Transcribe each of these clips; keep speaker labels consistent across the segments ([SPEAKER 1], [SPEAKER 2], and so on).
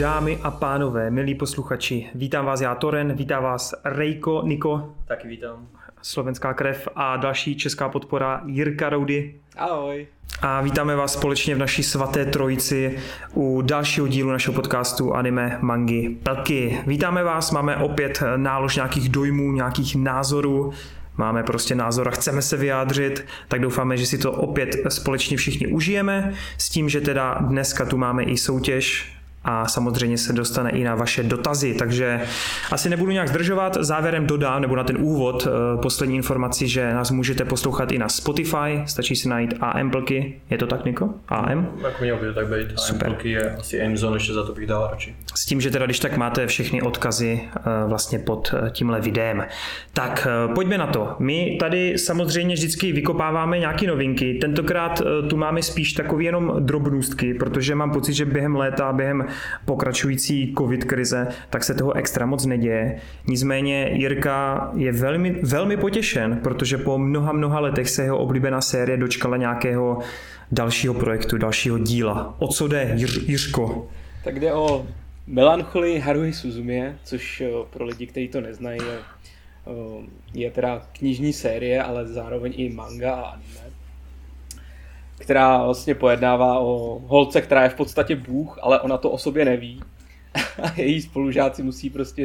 [SPEAKER 1] dámy a pánové, milí posluchači. Vítám vás já, Toren, vítám vás Rejko, Niko.
[SPEAKER 2] Taky vítám.
[SPEAKER 1] Slovenská krev a další česká podpora Jirka Roudy.
[SPEAKER 3] Ahoj.
[SPEAKER 1] A vítáme vás společně v naší svaté trojici u dalšího dílu našeho podcastu Anime, Mangy, Plky. Vítáme vás, máme opět nálož nějakých dojmů, nějakých názorů. Máme prostě názor a chceme se vyjádřit, tak doufáme, že si to opět společně všichni užijeme. S tím, že teda dneska tu máme i soutěž a samozřejmě se dostane i na vaše dotazy, takže asi nebudu nějak zdržovat. Závěrem dodám, nebo na ten úvod, poslední informaci, že nás můžete poslouchat i na Spotify, stačí si najít AM Plky. Je to tak, Niko? AM?
[SPEAKER 2] Jako mělo by to tak být.
[SPEAKER 1] Super.
[SPEAKER 2] AM Plky je asi Amazon, ještě za to bych dal radši.
[SPEAKER 1] S tím, že teda když tak máte všechny odkazy vlastně pod tímhle videem. Tak pojďme na to. My tady samozřejmě vždycky vykopáváme nějaké novinky. Tentokrát tu máme spíš takový jenom drobnůstky, protože mám pocit, že během léta, během pokračující covid krize, tak se toho extra moc neděje. Nicméně Jirka je velmi potěšen, protože po mnoha letech se jeho oblíbená série dočkala nějakého dalšího projektu, dalšího díla. O co jde, Jiřko?
[SPEAKER 3] Tak jde o Melancholii Haruhi Suzumiye, což pro lidi, kteří to neznají, je teda knižní série, ale zároveň i manga a anime, která vlastně pojednává o holce, která je v podstatě bůh, ale ona to o sobě neví. A její spolužáci musí prostě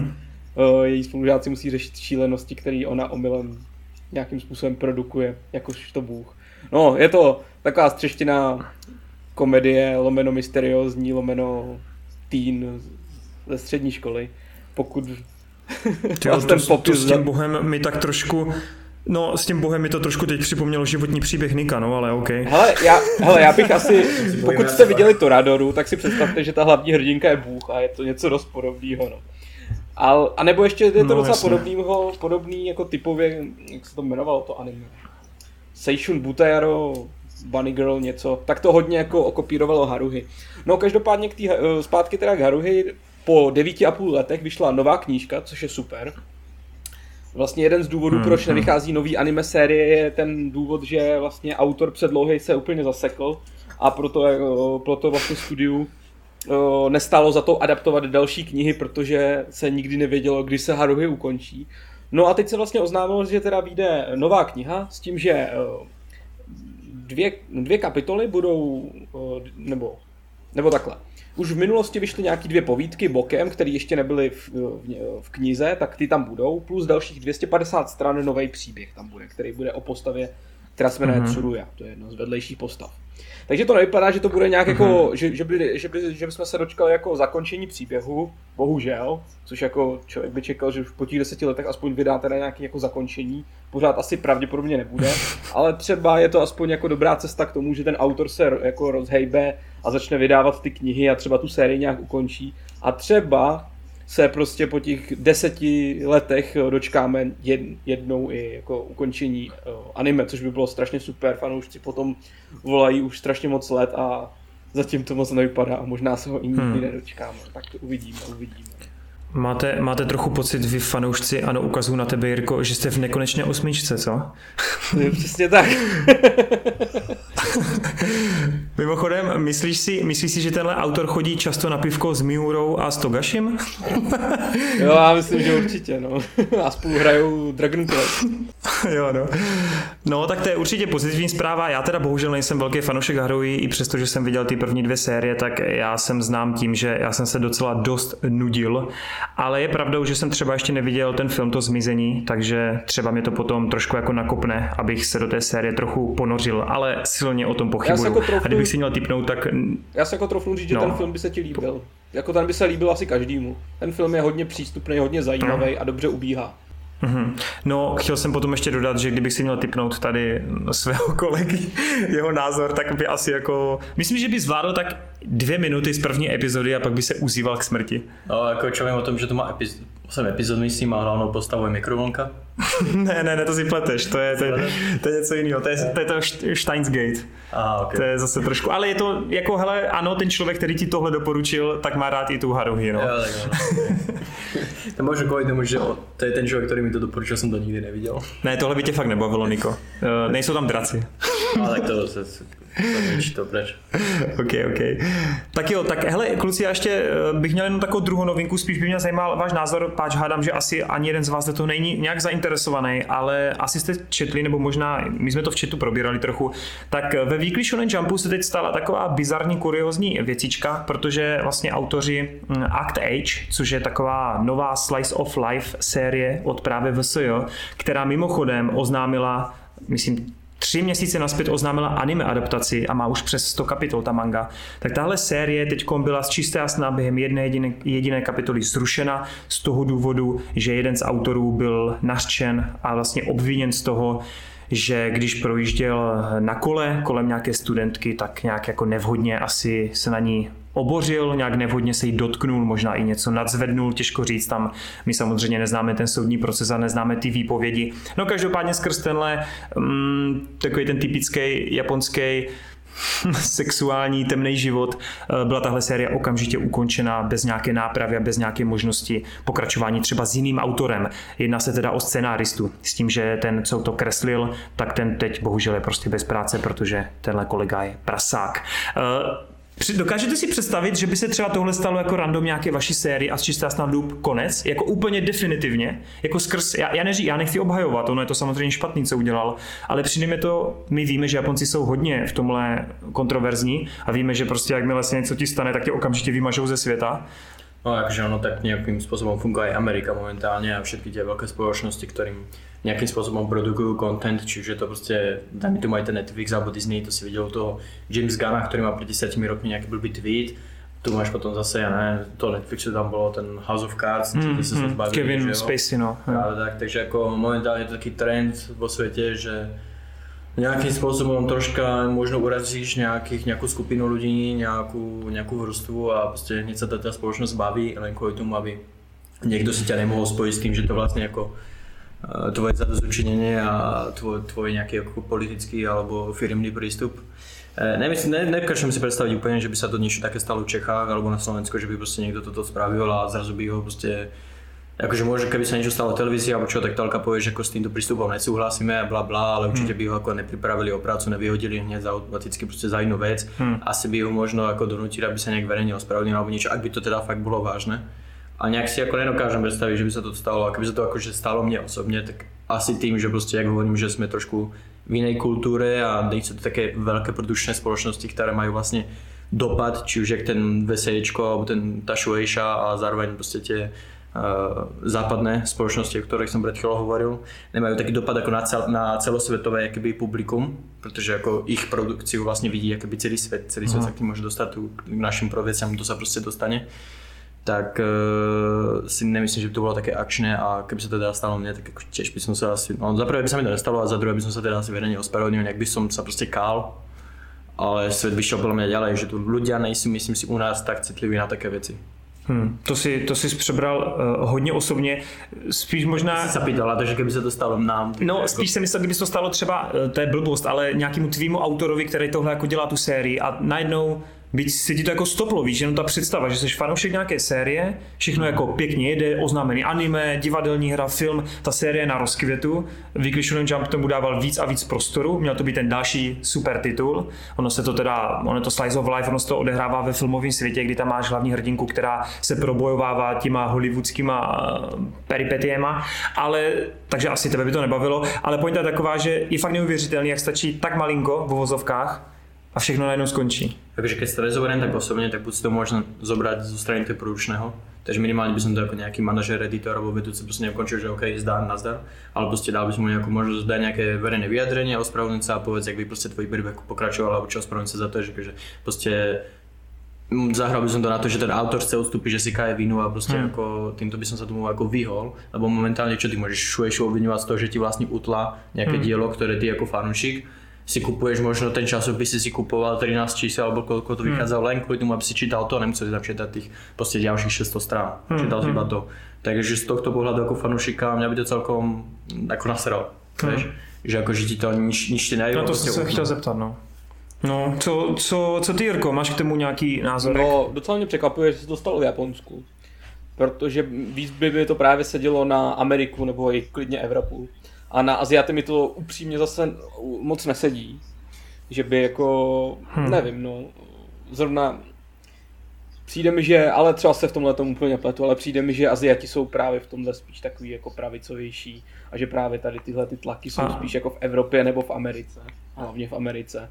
[SPEAKER 3] řešit šílenosti, které ona omylem nějakým způsobem produkuje, jakožto bůh. No, je to taková střeštěná komedie, lomeno mysteriózní, lomeno teen ze střední školy. Pokud
[SPEAKER 1] ten popis s tím bohem mi tak trošku... No, s tím bohem mi to trošku teď připomnělo životní příběh Nika, no, ale OK.
[SPEAKER 3] Hele, já bych asi, pokud jste viděli Toradoru, tak si představte, že ta hlavní hrdinka je bůh a je to něco dost podobného, no. A nebo ještě je to docela podobný jako typově, jak se to jmenovalo to anime. Seishun Butayaro, Bunny Girl něco, tak to hodně jako okopírovalo Haruhi. No každopádně zpátky teda k Haruhi, po 9,5 letech vyšla nová knížka, což je super. Vlastně jeden z důvodů, proč nevychází nový anime série, je ten důvod, že vlastně autor předlohy se úplně zasekl a proto vlastně studiu nestálo za to adaptovat další knihy, protože se nikdy nevědělo, kdy se Haruhi ukončí. No a teď se vlastně oznámilo, že teda vyjde nová kniha s tím, že dvě kapitoly budou, nebo takhle. Už v minulosti vyšly nějaký 2 povídky bokem, které ještě nebyly v knize, tak ty tam budou, plus dalších 250 stran nový příběh tam bude, který bude o postavě, která se jmenuje Tsuruya, to je jedna z vedlejších postav. Takže to nevypadá, že to bude nějak jako, že bychom se dočkali jako zakončení příběhu, bohužel, což jako člověk by čekal, že po těch 10 letech aspoň vydá teda nějaké jako zakončení, pořád asi pravděpodobně nebude, ale třeba je to aspoň jako dobrá cesta k tomu, že ten autor se jako rozhejbe a začne vydávat ty knihy a třeba tu sérii nějak ukončí a třeba se prostě po těch 10 letech dočkáme jednou i jako ukončení anime, což by bylo strašně super, fanoušci potom volají už strašně moc let a zatím to moc nevypadá a možná se ho i nikdy nedočkáme, tak uvidíme.
[SPEAKER 1] Máte trochu pocit, vy fanoušci, ano, ukazuju na tebe, Jirko, že jste v nekonečné 8, co?
[SPEAKER 3] Přesně tak.
[SPEAKER 1] Mimochodem, myslíš si, že tenhle autor chodí často na pivko s Miurou a s Togashim?
[SPEAKER 3] Jo, já myslím, že určitě, no. A spolu hrajou Dragon Quest.
[SPEAKER 1] Jo, no. No, tak to je určitě pozitivní zpráva. Já teda bohužel nejsem velký fanoušek Haruhi, i přesto, že jsem viděl ty první 2 série, tak já jsem znám tím, že já jsem se docela dost nudil. Ale je pravdou, že jsem třeba ještě neviděl ten film To zmizení, takže třeba mě to potom trošku jako nakopne, abych se do té série trochu ponořil, ale silně o tom pochybuju. A kdybych si měl tipnout, tak...
[SPEAKER 3] Já se jako trofnu říct, že ten film by se ti líbil. Jako ten by se líbil asi každému. Ten film je hodně přístupný, hodně zajímavý a dobře ubíhá.
[SPEAKER 1] No, chtěl jsem potom ještě dodat, že kdybych si měl tipnout tady svého kolegy jeho názor, tak by asi jako... Myslím, že by zvládl tak 2 minuty z první epizody a pak by se uzýval k smrti.
[SPEAKER 2] No, jako čo vím o tom, že to má 8 epizod, myslím, má hlavnou postavu je mikrovlnka.
[SPEAKER 1] ne, to si pleteš, to je něco jiného, to je to Steins Gate.
[SPEAKER 2] Okay.
[SPEAKER 1] To je zase trošku, ale je to jako, hele, ano, ten člověk, který ti tohle doporučil, tak má rád i tu Haruhi, no.
[SPEAKER 2] Jo, tak to možná kvůli tomu, že to je ten člověk, který mi to doporučil, jsem to nikdy neviděl.
[SPEAKER 1] Ne, tohle by tě fakt nebavilo, Niko. Nejsou tam draci.
[SPEAKER 2] No, tak to preč.
[SPEAKER 1] OK. Tak jo, tak hele, kluci, já ještě bych měl jenom takovou druhou novinku, spíš by mě zajímal váš názor, páč hádám, že asi ani jeden z vás do toho není nějak zainteresovaný, ale asi jste četli, nebo možná, my jsme to v chatu probírali trochu, tak ve Weekly Shonen Jumpu se teď stala taková bizarní, kuriózní věcička, protože vlastně autoři Act Age, což je taková nová slice of life série od právě VSJ, která mimochodem oznámila, myslím, 3 měsíce nazpět oznámila anime adaptaci a má už přes 100 kapitol ta manga. Tak tahle série teďkom byla z čisté jasná během jedné jediné kapitoly zrušena z toho důvodu, že jeden z autorů byl nařčen a vlastně obviněn z toho, že když projížděl na kole kolem nějaké studentky, tak nějak jako nevhodně asi se na ní obořil, nějak nevhodně se jí dotknul, možná i něco nadzvednul, těžko říct, tam my samozřejmě neznáme ten soudní proces a neznáme ty výpovědi. No každopádně skrz tenhle takový ten typický japonský sexuální temný život byla tahle série okamžitě ukončena bez nějaké nápravy a bez nějaké možnosti pokračování třeba s jiným autorem. Jedná se teda o scenáristu s tím, že ten, co to kreslil, tak ten teď bohužel je prostě bez práce, protože tenhle kolega je prasák. Dokážete si představit, že by se třeba tohle stalo jako random nějaké vaší sérii a z čistá snad loop konec? Jako úplně definitivně? Jako skrz, já nechci obhajovat, ono je to samozřejmě špatný, co udělal, ale přijde to, my víme, že Japonci jsou hodně v tomhle kontroverzní a víme, že prostě jakmile se něco ti stane, tak tě okamžitě vymažou ze světa.
[SPEAKER 2] No takže ono tak nejakým spôsobom funguje aj Amerika momentálne a všetky tie veľké spoločnosti, ktorým nejakým spôsobom produkujú content, čiže to proste, dajme tomu aj ten Netflix alebo Disney, to si videl toho James Gunna, ktorý má pred 10 rokmi nejaký blbý tweet. Tu máš potom zase, ja neviem, to Netflixu tam bolo ten House of Cards, kde sa zbavili,
[SPEAKER 1] Kevin Spacey, no.
[SPEAKER 2] Tak, takže ako momentálne je to taký trend vo svete, že nejakým spôsobom troška možno urazíš nejakú skupinu ľudí, nejakú vrstvu a proste hneď sa tá spoločnosť baví len kvôli tomu, aby niekto si ťa nemohol spojiť s tým, že to vlastne ako tvoje zadozučinenie a tvoj nejaký ako politický alebo firemný prístup. Nedokážem si predstaviť úplne, že by sa to niečo také stalo v Čechách alebo na Slovensku, že by proste niekto toto spravil a zrazu by ho proste akože môže, keby sa niečo stalo v televízii alebo čo, tak telka povie, že ako s týmto prístupom nesúhlasíme a bla bla, ale určite by ho ako nepripravili o prácu, nevyhodili hneď automaticky proste za inú vec. Asi by ho možno ako donútili, aby sa nejak verejne ospravedlnil alebo niečo, ak by to teda fakt bolo vážne. A nejak si ako nedokážem predstaviť, že by sa to stalo, a keby sa to akože stalo mne osobne, tak asi tým, že proste, jak hovorím, že sme trošku v inej kultúre a sú to také veľké produkčné spoločnosti, ktoré majú vlastne dopad, či už jak ten VSJčko alebo tá Shueisha a zároveň proste tie západné spoločnosti, o ktorých som pred chvíľou hovoril, nemajú taký dopad ako na celosvetové akoby publikum, pretože ako ich produkciu vlastne vidí akoby celý svet sa k tým môže dostať k našim proveciam, to sa proste dostane. Tak si nemyslím, že by to bolo také akčné a keby sa to teda stalo mne, tak tiež by som sa asi, no za prvé by sa mi to nestalo a za druhé by som sa teda asi verejne ospravedlnil, nejak by som sa proste kál, ale svet by šiel podľa mňa ďalej, že tu ľudia nejsou, myslím si, u nás tak citliví na také veci.
[SPEAKER 1] To si přebral hodně osobně, spíš možná...
[SPEAKER 2] Jsi se pýtala, takže kdyby se to stalo nám...
[SPEAKER 1] No, spíš jsem myslel, kdyby se to stalo třeba, to je blbost, ale nějakému tvýmu autorovi, který tohle jako dělá tu sérii a najednou byť se ti to jako stoplo, víš, jenom ta představa, že jsi fanoušek nějaké série, všechno jako pěkně jede, oznámený anime, divadelní hra, film, ta série na rozkvětu, Weekly Shonen Jump tomu dával víc a víc prostoru, měl to být ten další super titul, ono to Slice of Life, ono se to odehrává ve filmovém světě, kdy tam máš hlavní hrdinku, která se probojovává těma hollywoodskýma peripetiema, ale, takže asi tebe by to nebavilo, ale pointa je taková, že je fakt neuvěřitelný, jak stačí tak malinko v uvozovkách, a všechno najednou skončí.
[SPEAKER 2] Takže keď sa to nezoberiem tak osobne, tak buď si to možno zobrať zo strany toho produčného. Takže minimálne by som to ako nejaký manažer, editor alebo vedúci proste neukončil, že OK, zdar, nazdar. Ale proste dal by som mu nejakú možnosť dať nejaké verejné vyjadrenie, ospravedlniť sa a povedz, jak by proste tvoj príbeh pokračoval alebo čo, ospravedlniť sa za to, že proste zahral by som to na to, že ten autor chce odstúpiť, že si kaje vinu a proste ako týmto by som sa tomu ako vyhol, lebo momentálne čo ty môžeš Shueishu obviňovať z toho, že ti vlastne utla nejaké dielo, ktoré ty ako fanúšik si kupuješ, možno ten časopis si kupoval 13 čísel alebo koľko to vychádzalo len kvôli tomu, aby si čítal to, nemusel si tam čítať tých proste ďalších 600 strán, čítal si iba to. Takže z tohto pohľadu ako fanúšika mňa by to celkom ako naseral, vieš, že ako že ti to nič ti nejde.
[SPEAKER 1] No to jsem se chtěl zeptat, no. No, co ty, Jirko, máš k tomu nějaký názor?
[SPEAKER 3] No, docela mě překvapuje, že se to stalo v Japonsku, protože víc by to právě sedělo na Ameriku nebo i klidně Evropu. A na Aziaty mi to upřímně zase moc nesedí. že by jako, nevím, no, zrovna přijde mi, že, ale třeba se v tomhle tomu úplně pletu, ale přijde mi, že Aziati jsou právě v tomhle spíš takový jako pravicovější a že právě tady tyhle ty tlaky jsou spíš jako v Evropě nebo v Americe, hlavně v Americe.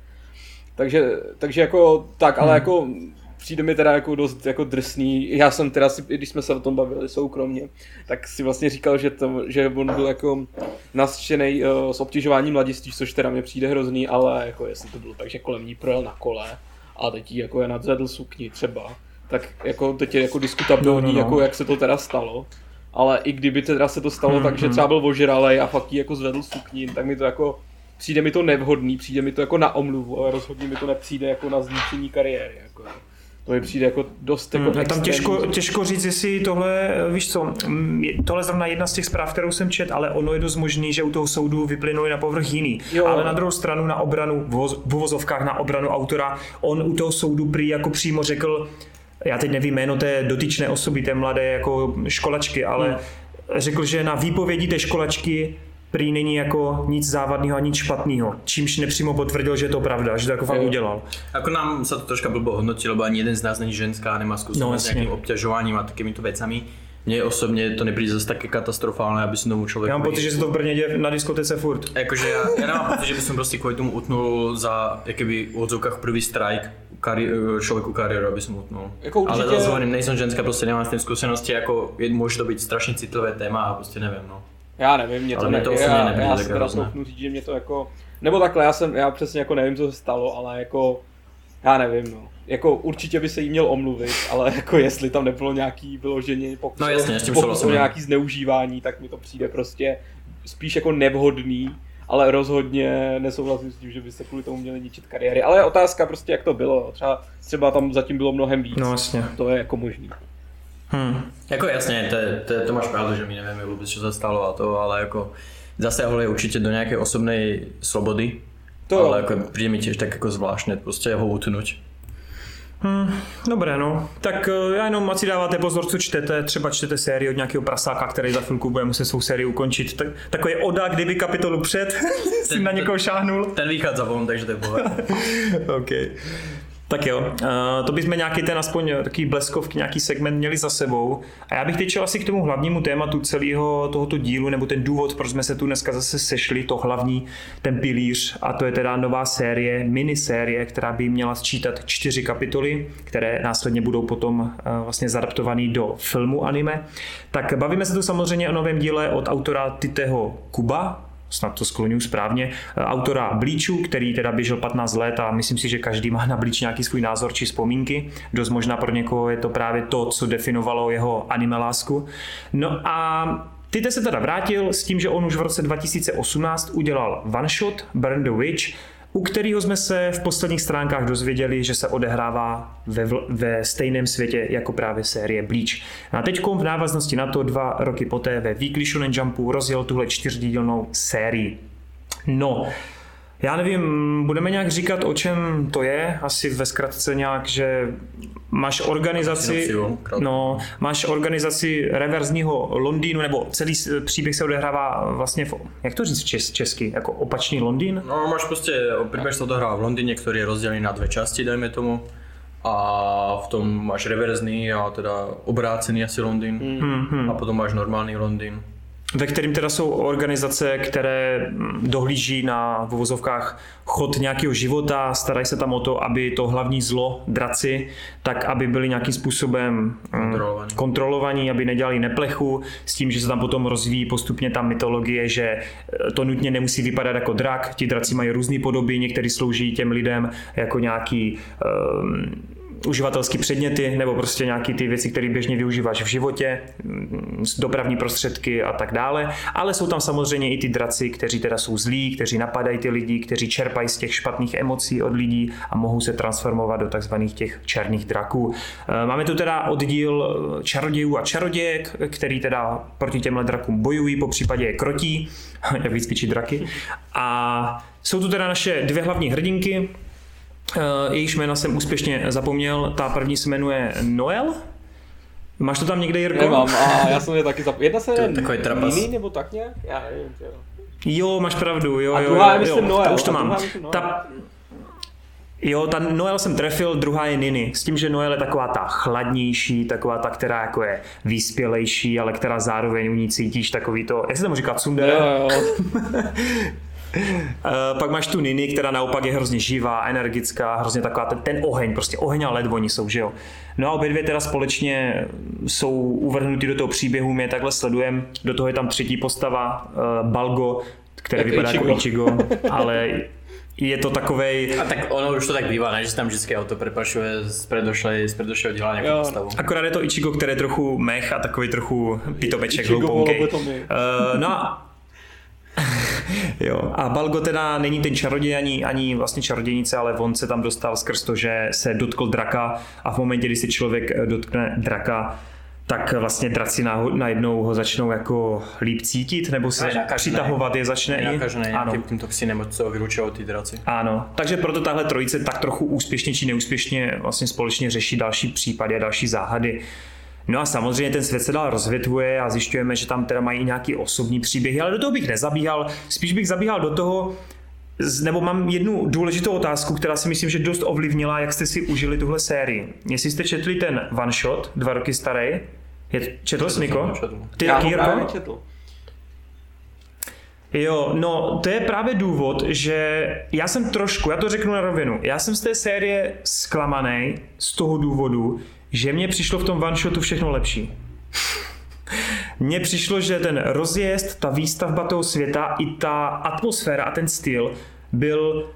[SPEAKER 3] Takže jako tak, ale jako přijde mi teda jako dost jako drsný. Já jsem teda si, když jsme se o tom bavili soukromně, tak si vlastně říkal, že on byl jako nařčenej s obtěžováním mladiství, což teda mě přijde hrozný, ale jako jestli to bylo tak, že kolem ní projel na kole a teď jí jako je nadzvedl sukni třeba, tak jako teď je jako diskutabilní, jako jak se to teda stalo. Ale i kdyby teda se to stalo tak, že třeba byl ožralej a fakt jí jako zvedl sukni, tak mi to jako přijde mi to nevhodný, přijde mi to jako na omluvu, ale rozhodně mi to nepřijde jako na zničení kariéry. Jako. To mi přijde jako dost jako
[SPEAKER 1] tam těžko říct, jestli tohle, víš co, tohle je zrovna jedna z těch zpráv, kterou jsem čet, ale ono je dost možný, že u toho soudu vyplynuli na povrch jiný. Jo. Ale na druhou stranu na obranu, v uvozovkách na obranu autora, on u toho soudu prý jako přímo řekl, já teď nevím jméno té dotyčné osoby, té mladé jako školačky, ale řekl, že na výpovědi té školačky prý není jako nic závadného a nic špatného, čímž nepřímo potvrdil, že je to pravda, že to jako fakt udělal.
[SPEAKER 2] Ako nám sa to troška blbo hodnotí, lebo ani jeden z nás není ženská, nemá skúsenosť s nejakým obťažovaním a takýmito vecami. Mne osobně to nepríde zase také katastrofálne, aby som tomu človeku...
[SPEAKER 1] Já mám pocit, že se to v Brně děje na diskotece furt.
[SPEAKER 2] Jakože ja nemám pocit, že by som proste kvôli tomu utnul za jakoby v odzvukách prvý strajk človeku kariéru, aby som utnul.
[SPEAKER 3] Jako určitě...
[SPEAKER 2] Ale zase hovorím, nejsem ženská, prostě nemám s tým skúsenosti, jako môže to byť strašne citlivé téma a prostě nevím, no.
[SPEAKER 3] Já nevím, mě to
[SPEAKER 2] nepríde.
[SPEAKER 3] Já si teda troufnu říct, že mě to jako... Nebo takhle, já přesně jako nevím, co se stalo, ale jako... Já nevím, no. Jako určitě by se jí měl omluvit, ale jako jestli tam nebylo nějaký vyloženě pokus o nějaký zneužívání, tak mi to přijde prostě spíš jako nevhodný, ale rozhodně nesouhlasím s tím, že by se kvůli tomu měli ničit kariéry. Ale je otázka prostě, jak to bylo. Třeba tam zatím bylo mnohem víc.
[SPEAKER 1] No jasně.
[SPEAKER 3] To je jako možný.
[SPEAKER 2] Jako jasně, to máš pravdu, že my nevieme vôbec, čo sa stalo a to, ale jako zasiahol je určite do nejakej osobnej slobody, ale jako príde mi tiež tak jako zvláštne prostě ho utnúť.
[SPEAKER 1] Dobré, no. Tak já jenom, ať si dáváte pozor, co čtete, třeba čtete sérii od nějakého prasáka, který za chvilku bude muset svou sérii ukončit. Takový Oda, kdyby kapitolu před si na někoho šáhnul.
[SPEAKER 2] Ten vychádza von, takže to je pohled.
[SPEAKER 1] OK. Tak jo, to bychom nějaký ten aspoň takový bleskovky, nějaký segment měli za sebou. A já bych teď šel asi k tomu hlavnímu tématu celého tohoto dílu, nebo ten důvod, proč jsme se tu dneska zase sešli, to hlavní, ten pilíř, a to je teda nová série, minisérie, která by měla sčítat 4 kapitoly, které následně budou potom vlastně zadaptovaný do filmu anime. Tak bavíme se tu samozřejmě o novém díle od autora Titeho Kuba, snad to skloňuji správně, autora Bleachu, který teda běžel 15 let a myslím si, že každý má na Bleach nějaký svůj názor či vzpomínky. Dost možná pro někoho je to právě to, co definovalo jeho anime lásku. No a Tite se teda vrátil s tím, že on už v roce 2018 udělal one shot Burn the Witch, u kterého jsme se v posledních stránkách dozvěděli, že se odehrává ve stejném světě jako právě série Bleach. A teďkom v návaznosti na to 2 roky poté ve Weekly Shonen Jumpu rozjel tuhle 4dílnou sérii. No, já nevím, budeme nějak říkat, o čem to je, asi ve zkratce nějak, že máš organizaci reverzního Londýnu, nebo celý příběh se odehrává vlastně, jak to říct česky, jako opačný Londýn?
[SPEAKER 2] No máš prostě, príbeh sa odohráva v Londýne, ktorý je rozdelený na 2 časti, dajme tomu. A v tom máš reverzný a teda obrácený asi Londýn. A potom máš normálny Londýn.
[SPEAKER 1] Ve kterým teda jsou organizace, které dohlíží na v uvozovkách chod nějakého života, starají se tam o to, aby to hlavní zlo, draci, tak aby byli nějakým způsobem kontrolovaní, aby nedělali neplechu, s tím, že se tam potom rozvíjí postupně ta mytologie, že to nutně nemusí vypadat jako drak, ti draci mají různé podoby, někteří slouží těm lidem jako nějaký uživatelské předměty nebo prostě nějaký ty věci, které běžně využíváš v životě, dopravní prostředky a tak dále, ale jsou tam samozřejmě i ty draci, kteří teda jsou zlí, kteří napadají ty lidi, kteří čerpají z těch špatných emocí od lidí a mohou se transformovat do takzvaných těch černých draků. Máme tu teda oddíl čarodějů a čarodějek, který teda proti těmhle drakům bojují, po případě je krotí, jak vycvičit draky. A jsou tu teda naše 2 hlavní hrdinky, jejíž jména jsem úspěšně zapomněl, ta první se jmenuje Noel. Máš to tam někde, Jirko?
[SPEAKER 3] Nemám, a já jsem je taky zapomněl. Jedna se
[SPEAKER 2] je Nini
[SPEAKER 3] nebo tak nějak? Já nevím,
[SPEAKER 1] jo, máš pravdu, jo.
[SPEAKER 3] A druhá je myslím Noel.
[SPEAKER 1] Už to mám. Jo, ta Noel jsem trefil, druhá je Nini. S tím, že Noel je taková ta chladnější, taková ta, která jako je vyspělejší, ale která zároveň u ní cítíš takový to, jak se tomu říká, tsundere?
[SPEAKER 3] Jo.
[SPEAKER 1] Pak máš tu Nini, která naopak je hrozně živá, energická, hrozně taková ten oheň, prostě oheň a led oni jsou, že jo. No a obě dvě teda společně jsou uvrhnutý do toho příběhu, my je takhle sledujeme, do toho je tam třetí postava, Balgo, který
[SPEAKER 3] jako
[SPEAKER 1] vypadá
[SPEAKER 3] Ichigo.
[SPEAKER 1] jako Ichigo, ale je to takovej...
[SPEAKER 2] A tak ono už to tak bývá, ne? Že tam vždycky auto prepašuje z predošlého díla nějakou postavu.
[SPEAKER 1] Akorát je to Ichigo, který je trochu mech a takový trochu pitomeček,
[SPEAKER 3] Ichigo
[SPEAKER 1] hlouponkej.
[SPEAKER 3] lobotomii.
[SPEAKER 1] No a jo, a Balgo teda není ten čaroděj ani vlastně čarodějnice, ale on se tam dostal skrz to, že se dotkl draka a v momentě, kdy si člověk dotkne draka, tak vlastně draci najednou ho začnou jako líp cítit, nebo se přitahovat je začne i.
[SPEAKER 2] Nakažené nějakým tím toxinem, co vylučují ty draci.
[SPEAKER 1] Ano, takže proto tahle trojice tak trochu úspěšně či neúspěšně vlastně společně řeší další případy a další záhady. No a samozřejmě ten svět se dál rozvětvuje a zjišťujeme, že tam teda mají nějaký osobní příběhy, ale do toho bych nezabíhal, spíš bych zabíhal do toho, nebo mám jednu důležitou otázku, která si myslím, že dost ovlivnila, jak jste si užili tuhle sérii. Jestli jste četli ten one shot, 2 roky starý, četl jsi, Niko? Ty
[SPEAKER 3] Já
[SPEAKER 1] taky,
[SPEAKER 3] ho
[SPEAKER 1] Jirko?
[SPEAKER 3] právě četl.
[SPEAKER 1] Jo, no to je právě důvod, že já to řeknu na rovinu, já jsem z té série zklamanej z toho důvodu, že mně přišlo v tom one shotu všechno lepší. Mně přišlo, že ten rozjezd, ta výstavba toho světa i ta atmosféra a ten styl byl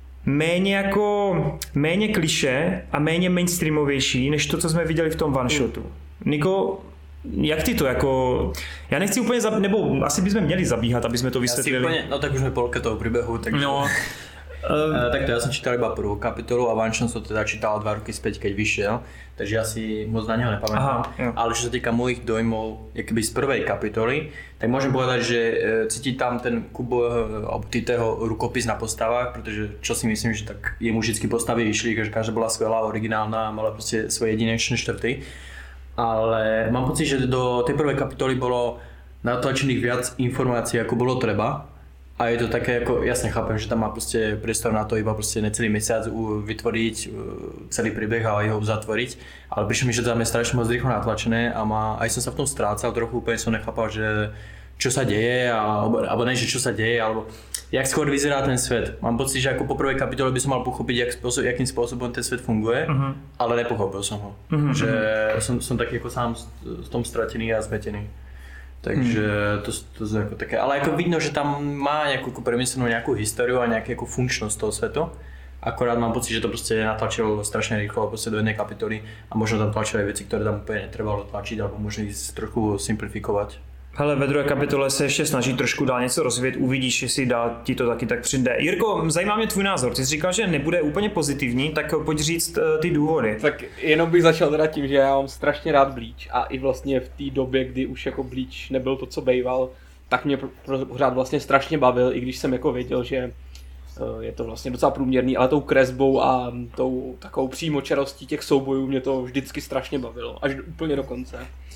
[SPEAKER 1] méně klišé a méně mainstreamovější, než to, co jsme viděli v tom one shotu. Niko, jak ty to jako... Já nechci úplně nebo asi bychom měli zabíhat, aby jsme to vysvětlili.
[SPEAKER 2] No tak už jsme polka toho príbehu, takže...
[SPEAKER 1] No.
[SPEAKER 2] Takto ja som čítal iba prvú kapitolu a One Shot som teda čítal 2 roky späť, keď vyšiel, takže ja si moc na neho nepamätám. Ale čo sa týka mojich dojmov jakoby z prvej kapitoly, tak môžem povedať, že cítiť tam ten Kubo alebo Titeho rukopis na postavách, pretože čo si myslím, že tak jemu vždycky postavy vyšli, že každá bola skvelá, originálna a mala proste svoje jedinečné štrty. Ale mám pocit, že do tej prvej kapitoly bolo natlačených viac informácií, ako bolo treba. A je to také, ako jasne chápem, že tam má proste priestor na to iba proste necelý mesiac vytvoriť celý príbeh a jeho uzatvoriť. Ale prišlo mi, že tam je strašne moc rýchlo natlačené a aj som sa v tom strácal, trochu úplne som nechápal, že čo sa deje, alebo ne, že čo sa deje, alebo jak skôr vyzerá ten svet. Mám pocit, že ako po prvej kapitole by som mal pochopiť, jakým spôsobom ten svet funguje, ale nepochopil som ho. Že som taký ako sám v tom stratený a zmetený. Takže to je jako také, ale jako vidno, že tam má nějakou premyslenou nějakou históriu a nějakou funkčnost toho svetu. Akorát mám pocit, že to prostě natlačilo strašně rychlo prostě do jedné kapitoly a možno tam tlačili věci, které tam úplně netrebalo tlačit, alebo možno jít trochu simplifikovat.
[SPEAKER 1] Hele, ve druhé kapitole se ještě snaží trošku dál něco rozvíjet, uvidíš, jestli dál ti to taky tak přijde. Jirko, zajímá mě tvůj názor, ty jsi říkal, že nebude úplně pozitivní, tak pojď říct ty důvody.
[SPEAKER 3] Tak jenom bych začal teda tím, že já mám strašně rád Bleach a i vlastně v té době, kdy už jako Bleach nebyl to, co bejval, tak mě pořád vlastně strašně bavil, i když jsem jako věděl, že je to vlastně docela průměrný, ale tou kresbou a tou takovou přímočarostí těch soubojů mě to vždycky strašně bavilo, až úplně do konce.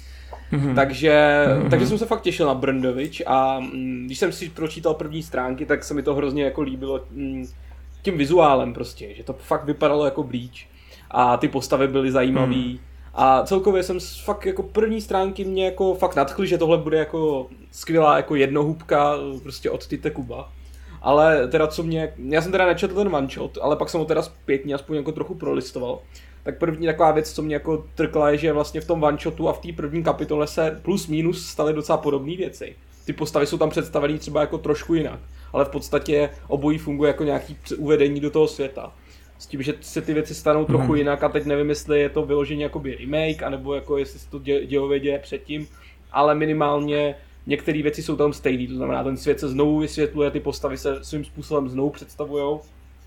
[SPEAKER 3] Takže jsem se fakt těšil na Brndovič a když jsem si pročítal první stránky, tak se mi to hrozně jako líbilo tím vizuálem prostě, že to fakt vypadalo jako Bleach a ty postavy byly zajímavý a celkově jsem fakt jako první stránky mě jako fakt nadchly, že tohle bude jako skvělá jako jednohubka prostě od Tite Kuba. Ale teda já jsem teda nečetl ten one shot, ale pak jsem ho teda zpětně aspoň jako trochu prolistoval. Tak první taková věc, co mě jako trkla, je, že vlastně v tom one shotu a v té první kapitole se plus minus staly docela podobné věci. Ty postavy jsou tam představené třeba jako trošku jinak, ale v podstatě obojí funguje jako nějaký uvedení do toho světa. S tím, že se ty věci stanou trochu jinak a teď nevím, jestli je to vyloženě jakoby remake, anebo jako jestli se to dějově děje předtím, ale minimálně některé věci jsou tam stejné, to znamená, ten svět se znovu vysvětluje, ty postavy se svým způsobem znovu představujou.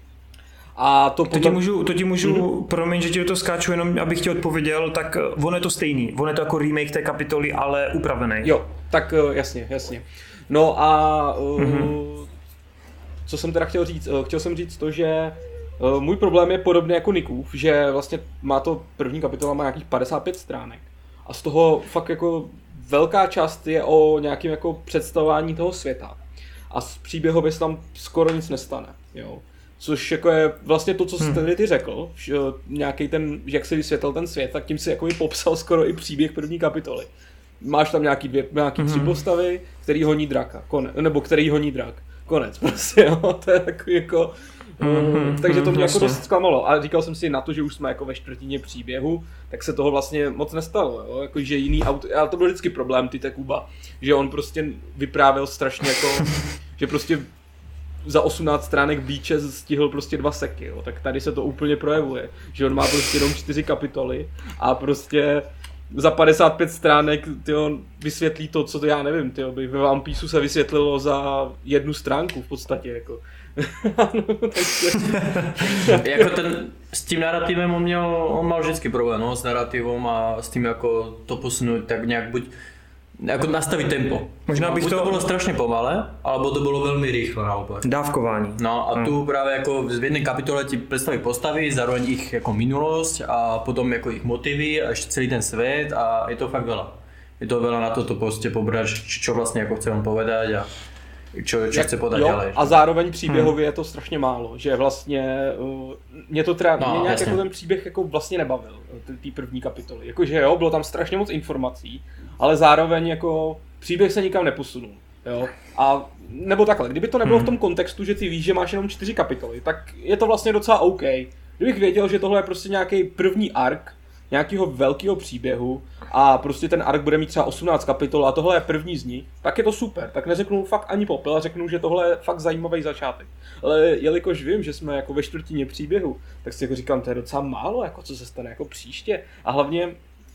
[SPEAKER 3] A to
[SPEAKER 1] ti můžu promiň, že ti do toho skáču, jenom abych ti odpověděl, tak ono je to stejný, ono je to jako remake té kapitoly, ale upravený.
[SPEAKER 3] Jo, tak jasně. No a co jsem teda chtěl říct? Chtěl jsem říct to, že můj problém je podobný jako Nikův, že vlastně má to první kapitola má nějakých 55 stránek a z toho fakt jako velká část je o nějakém jako představování toho světa a z příběhově se tam skoro nic nestane, jo. Což jako je vlastně to, co jsi ty řekl, nějaký ten, jak si vysvětlil ten svět, tak tím si jako popsal skoro i příběh první kapitoly. Máš tam nějaký 3 postavy, který honí draka, nebo který honí drak. Konec prostě, jo, to je takový jako... takže to mě jako dost zklamalo. A říkal jsem si na to, že už jsme jako ve čtvrtině příběhu, tak se toho vlastně moc nestalo, jo, jako že jiný autor, ale to byl vždycky problém Tite Kuba, že on prostě vyprávěl strašně jako, že prostě za 18 stránek Bleache stihl prostě 2 seky, jo, tak tady se to úplně projevuje, že on má prostě jenom 4 kapitoly a prostě za 55 stránek tyjo, vysvětlí to, co to já nevím, tyjo, by ve One Pieceu se vysvětlilo za 1 stránku v podstatě, jako.
[SPEAKER 2] Jako ten, s tím narrativem on mal vždycky problém, no, s narrativom a s tím jako to posunout tak nějak buď jako nastavit tempo.
[SPEAKER 1] Možná bych
[SPEAKER 2] to bylo strašně pomalé, alebo to bylo velmi rychle naopak.
[SPEAKER 1] Dávkování.
[SPEAKER 2] No a tu právě jako v jedné kapitole ti představí postavy, zároveň ich jako minulost a potom jako ich motivy a ještě celý ten svět a je to fakt veľa. Je to veľa na to prostě pobrať, čo vlastně jako chce on povedať a čo chce podať ďalej.
[SPEAKER 3] A zároveň příběhově je to strašně málo, že vlastně mě to mě nějak jako ten příběh jako vlastně nebavil, ty první kapitoly. Jakože jo, bylo tam strašně moc informací, ale zároveň jako příběh se nikam neposunul, jo. A nebo takhle, kdyby to nebylo v tom kontextu, že ty víš, že máš jenom 4 kapitoly, tak je to vlastně docela OK. Kdybych věděl, že tohle je prostě nějaký první ark nějakého velkého příběhu a prostě ten ark bude mít třeba 18 kapitol a tohle je první z nich, tak je to super. Tak neřeknu fakt ani popel a řeknu, že tohle je fakt zajímavý začátek. Ale jelikož vím, že jsme jako ve čtvrtině příběhu, tak si jako říkám, to je docela málo, jako co se stane jako příště. A hlavně,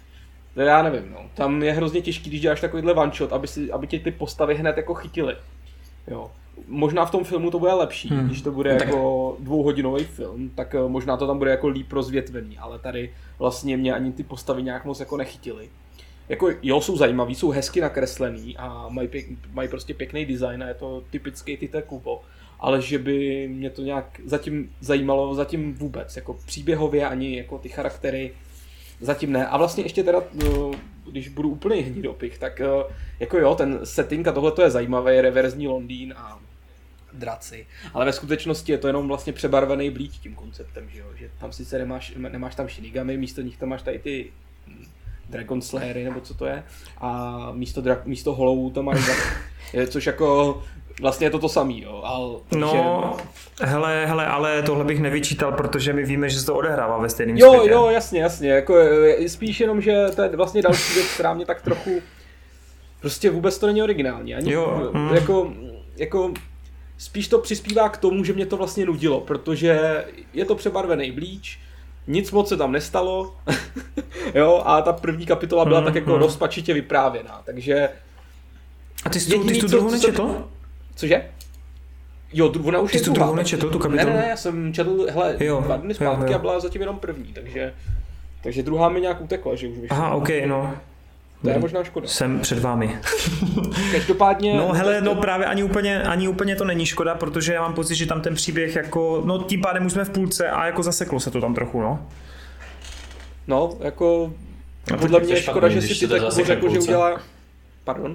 [SPEAKER 3] já nevím, no, tam je hrozně těžký, když děláš takovýhle one shot, aby tě ty postavy hned jako chytily. Jo. Možná v tom filmu to bude lepší, když to bude jako 2hodinový film, tak možná to tam bude jako líp rozvětvený, ale tady vlastně mě ani ty postavy nějak moc jako nechytily. Jako jo, jsou zajímavý, jsou hezky nakreslený a mají prostě pěkný design a je to typický Tite Kubo, ale že by mě to nějak zatím zajímalo, zatím vůbec, jako příběhově ani jako ty charaktery, zatím ne. A vlastně ještě teda, když budu úplně hnidopich, tak jako jo, ten setting a tohle to je zajímavé, reverzní Londýn a draci. Ale ve skutečnosti je to jenom vlastně přebarvený Bleach tím konceptem, že jo? Že tam sice nemáš tam Shinigami, místo nich tam máš tady ty Dragon Slayery, nebo co to je, a místo Hollowu tam máš což jako vlastně je to samý, jo.
[SPEAKER 1] No, hele, ale tohle bych nevyčítal, protože my víme, že se to odehrává ve stejném světě.
[SPEAKER 3] Jo, jasně, jako spíš jenom, že to je vlastně další věc, která mě tak trochu, prostě vůbec to není originální, ani jako spíš to přispívá k tomu, že mě to vlastně nudilo, protože je to přebarvený Bleach, nic moc se tam nestalo, jo, a ta první kapitola byla tak jako rozpačitě vyprávěná, takže...
[SPEAKER 1] A ty jsi tu druhou nečetl?
[SPEAKER 3] Cože? Jo, ona už
[SPEAKER 1] ty jsi tu druhou nečetl, tu kapitolu?
[SPEAKER 3] Ne, já jsem četl, 2 dny zpátky a byla zatím jenom první, takže druhá mi nějak utekla, že už vyšla.
[SPEAKER 1] Aha, okej, no.
[SPEAKER 3] To je možná škoda.
[SPEAKER 1] Jsem před vámi.
[SPEAKER 3] Každopádně...
[SPEAKER 1] No hele, no právě ani úplně to není škoda, protože já mám pocit, že tam ten příběh jako, no tím pádem už jsme v půlce a jako zaseklo se to tam trochu, no.
[SPEAKER 3] No, jako podle mě je škoda, že si ty tak řekl, že udělá... Pardon?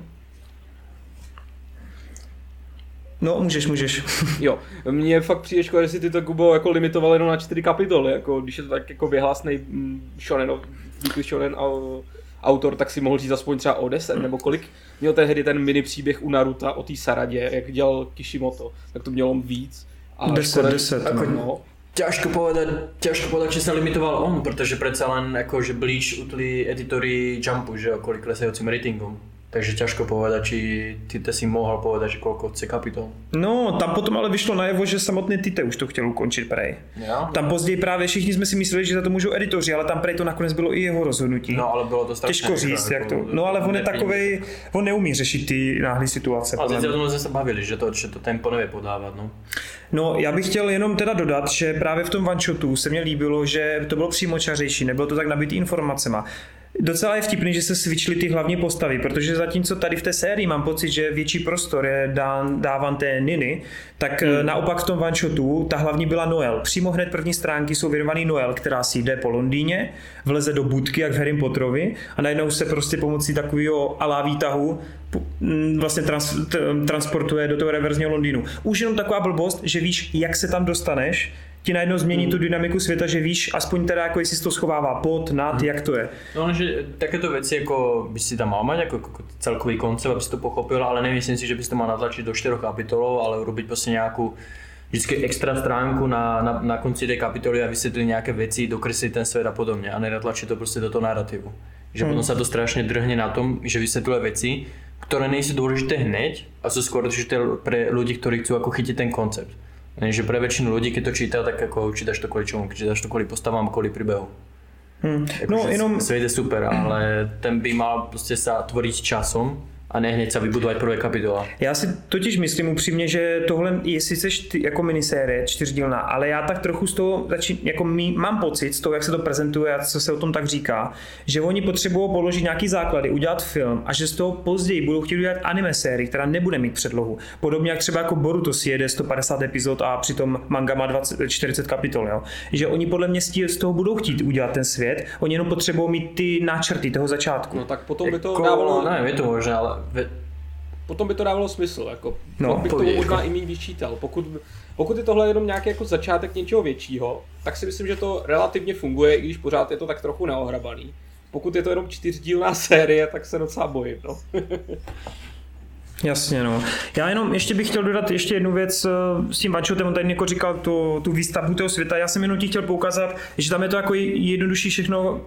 [SPEAKER 1] No, můžeš.
[SPEAKER 3] Jo, mně fakt přijde škoda, že si ty to Kubo jako limitoval jenom na 4 kapitoly, jako když je to tak jako vyhlásnej shonen autor, tak si mohl říct aspoň třeba o 10, nebo kolik měl tehdy ten mini příběh u Naruta o té Saradě, jak dělal Kishimoto, tak to mělo víc. A
[SPEAKER 1] 10,
[SPEAKER 3] no.
[SPEAKER 2] Ťažko povedať, či sa limitoval on, protože predsa len akože Bleach utli editory Jumpu, že kvôli klesajúcim ratingom. Takže ťažko povedať, či Tite si mohol povedať, že koľko chce kapitol.
[SPEAKER 1] No, tam potom ale vyšlo najevo, že samotný Tite už to chtěl ukončit prej.
[SPEAKER 2] Ja?
[SPEAKER 1] Tam později právě všichni jsme si mysleli, že za to můžou editoři, ale tam prej to nakonec bylo i jeho rozhodnutí.
[SPEAKER 2] No, ale bylo to strašně
[SPEAKER 1] těžko říct, jak to. No, ale on je takovej, on neumí řešit ty náhlé situace.
[SPEAKER 2] A teď o tom se bavili, že to tempo nevie podávat, no.
[SPEAKER 1] No, já bych chtěl jenom teda dodat, že právě v tom one shotu se mně líbilo, že to bylo přímočařejší, nebylo to tak nabitý informacema. docela je vtipný, že se switchly ty hlavní postavy, protože zatímco tady v té sérii mám pocit, že větší prostor je dáván té Niny, tak naopak v tom one-shotu ta hlavní byla Noel. Přímo hned první stránky jsou věnovaný Noel, která si jde po Londýně, vleze do budky, jak v Harry Potterovi, a najednou se prostě pomocí takového alá výtahu vlastně transportuje do toho reverzního Londýnu. Už jenom taková blbost, že víš, jak se tam dostaneš, ti najednou změní tu dynamiku světa, že víš, aspoň teda jako jestli se to schovává pod, nad, jak to je.
[SPEAKER 2] No, že takéto věci jako by si tam mal mať jako celkový koncept, aby si to pochopil, ale nemyslím si, že bys to mal natlačit do 4 kapitolov, ale urobiť prostě nějakou vždycky extra stránku na konci té kapitoly a vysvětlit nějaké věci, dokreslit ten svět a podobně a nenatlačit to prostě do toho narrativu. Že potom sa to strašne drhne na tom, že vysvetľuje veci, ktoré nejsú dôležité hneď a sú skôr dôležité pre ľudí, ktorí chcú ako chytiť ten koncept. Že pre väčšinu ľudí, keď to číta, tak ako čítaš to kvôli čomu, čítaš to kvôli postavám, kvôli príbehu.
[SPEAKER 1] No, jenom...
[SPEAKER 2] Svet je super, ale ten by mal prostě sa tvoriť časom a ne hned sa vybudovat prvé kapitola.
[SPEAKER 1] Já si totiž myslím upřímně, že tohle je sice jako minisérie 4dílná, ale já tak trochu z toho jako mám pocit z toho, jak se to prezentuje a co se o tom tak říká, že oni potřebují položit nějaký základy, udělat film a že z toho později budou chtít udělat anime sérii, která nebude mít předlohu. Podobně jak třeba jako Boruto si jede 150 epizod a přitom manga má 40 kapitol, jo. Že oni podle mě z toho budou chtít udělat ten svět, oni jenom potřebují mít ty náčrty toho začátku.
[SPEAKER 3] No tak potom by to dávalo...
[SPEAKER 2] Ne, je to možné, ale
[SPEAKER 3] potom by to dávalo smysl, jako bych to možná i méně vyčítal. Pokud je tohle jenom nějaký jako začátek něčeho většího, tak si myslím, že to relativně funguje, i když pořád je to tak trochu neohrabaný. Pokud je to jenom 4dílná série, tak se docela bojím, no.
[SPEAKER 1] Jasně, no. Já jenom ještě bych chtěl dodat ještě jednu věc s tím one-shotem, on tady někoho říkal tu výstavbu toho světa, já jsem jenom ti chtěl poukázat, že tam je to jako jednodušší všechno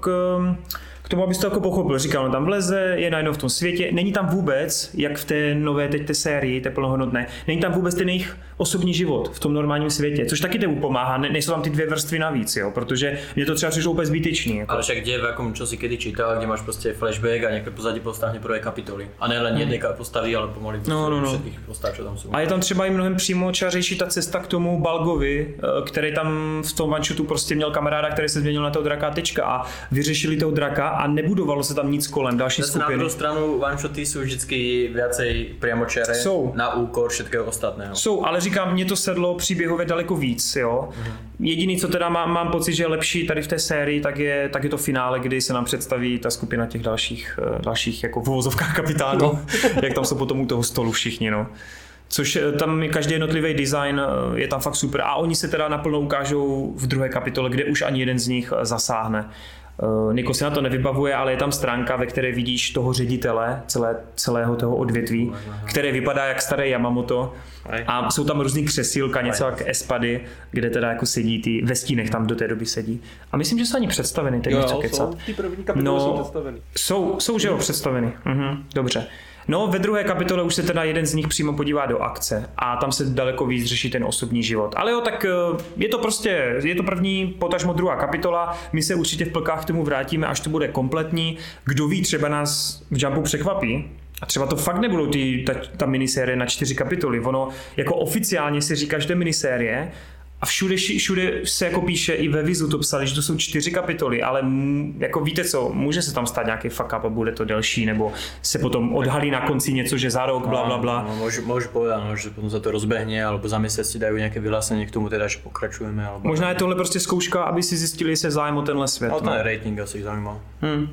[SPEAKER 1] k tomu, abys to jako pochopil. Říkal, on tam vleze, je najednou v tom světě, není tam vůbec, jak v té nové teď té sérii, té plnohodnotné, není tam vůbec ten jejich osobní život v tom normálním světě, což taky temu pomáhá, nejsou tam ty 2 vrstvy navíc, jo, protože mě to třeba přišlo úplně zbytečný. Jako.
[SPEAKER 2] Ale však kde v jakom, čo si kedy čítal, kde máš prostě flashback a někde pozadí postavne prvé kapitoly. A ne len jedné postavy, ale pomaly všetkých postav, čo tam jsou.
[SPEAKER 1] A je tam třeba i mnohem přímočařejší ta cesta k tomu Balgovi, který tam v tom one-shotu prostě měl kamaráda, který se změnil na toho draka a vyřešili toho draka a nebudovalo se tam nic kolem další skupiny.
[SPEAKER 2] Na druhou stranu one-shoty jsou vždycky viacej priamočiare na úkor všetkého ostatného.
[SPEAKER 1] Jsou, ale říkám, mně to sedlo příběhově daleko víc, jo. Jediný, co teda mám pocit, že je lepší tady v té sérii, tak je to finále, kdy se nám představí ta skupina těch dalších jako v uvozovkách kapitánů, jak tam jsou potom u toho stolu všichni, no. Což tam každý jednotlivý design je tam fakt super a oni se teda naplno ukážou v 2. kapitole, kde už ani jeden z nich zasáhne. Niko si na to nevybavuje, ale je tam stránka, ve které vidíš toho ředitele celého toho odvětví, které vypadá jak staré Yamamoto a jsou tam různý křesílka, něco jak Espady, kde teda jako sedí ve stínech, tam do té doby sedí. A myslím, že jsou ani představeny, teď nechci kecat.
[SPEAKER 3] Ty první kapitoly jsou představeny.
[SPEAKER 1] Jsou že jo, představeny. Dobře. No, ve 2. kapitole už se teda jeden z nich přímo podívá do akce a tam se daleko víc řeší ten osobní život. Ale jo, tak je to první, potažmo 2. kapitola, my se určitě v plkách k tomu vrátíme, až to bude kompletní. Kdo ví, třeba nás v Jumpu překvapí, a třeba to fakt nebudou ta minisérie na 4 kapitoly. Ono jako oficiálně si říká, že to je minisérie, a všude se jako píše, i ve Vizu to psali, že to jsou 4 kapitoly, ale jako víte co, může se tam stát nějaký fuck up a bude to delší, nebo se potom odhalí na konci něco, že za rok, bla, bla, bla.
[SPEAKER 2] No, môžu povedať, no, že potom sa to rozbehne, alebo za mesiac si dajú nejaké vyhlásenie k tomu teda, že pokračujeme. Alebo...
[SPEAKER 1] Možná je tohle prostě zkouška, aby si zjistili, jestli je zájem o tenhle svět.
[SPEAKER 2] No, ten rating asi ich zaujímal.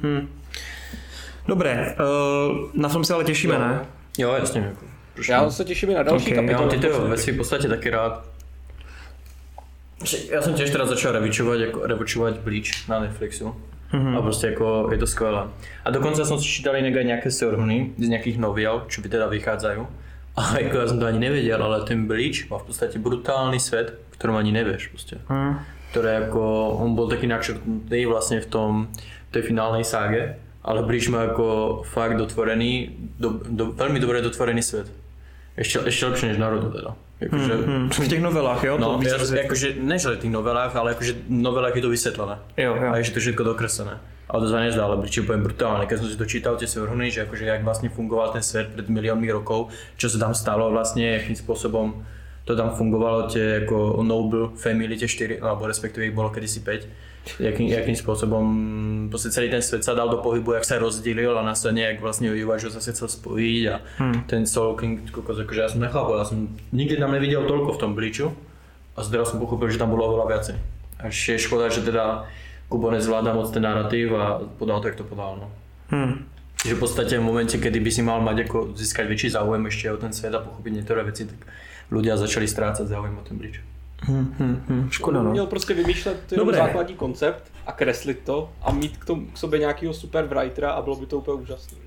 [SPEAKER 1] Dobré, na tom se ale těšíme, ne?
[SPEAKER 2] Jo, jasně.
[SPEAKER 3] Já se těším na další kapitoly.
[SPEAKER 2] Ja mám tieto veci v podstate taký rád. Ja som tiež teraz začal rewatchovať Bleach na Netflixu a proste ako je to skvelé. A dokonca som si čítal inak aj nejaké súhrny z nejakých noviel, čo by teda vychádzajú. A ako ja som to ani nevedel, ale ten Bleach má v podstate brutálny svet, v ktorom ani nevieš proste. Ktoré ako, on bol taký načrtnutý vlastne v tej finálnej ságe, ale Bleach má ako fakt dotvorený, veľmi dobre dotvorený svet. Ešte lepšie než Naruto teda. Jakože,
[SPEAKER 1] v těch novelách, jo?
[SPEAKER 2] No, jakože než v těch novelách, ale jakože v novelách je to vysvětlené.
[SPEAKER 1] Jo.
[SPEAKER 2] A je to všetko dokreslené. Ale to sa nezdá, ale Bleach je úplne brutálne. Keď som si to čítal, tie súhrny, že akože jak vlastne fungoval ten svet pred miliónmi rokov, čo sa tam stalo vlastne, akým spôsobom to tam fungovalo, tie ako Noble Family, tie 4, alebo respektíve ich bolo kedysi 5, jakým spôsobom proste celý ten svet sa dal do pohybu, jak sa rozdelil a následne jak vlastne Juvažo zase chcel spojiť a ten Soul King, akože ja som nechápal, ja som nikdy tam nevidel toľko v tom Bleachu a teraz som pochopil, že tam bolo oveľa viacej. Až je škoda, že teda Kubo nezvláda moc ten narratív a podal to, jak to podal. No. Že v podstate v momente, kedy by si mal mať ako získať väčší záujem ešte o ten svet a pochopiť niektoré veci, tak ľudia začali strácať záujem o ten Bleach.
[SPEAKER 3] Škoda, no. Měl prostě vymýšlet základní koncept a kreslit to a mít k sobě nějakého super writera a bylo by to úplně úžasné.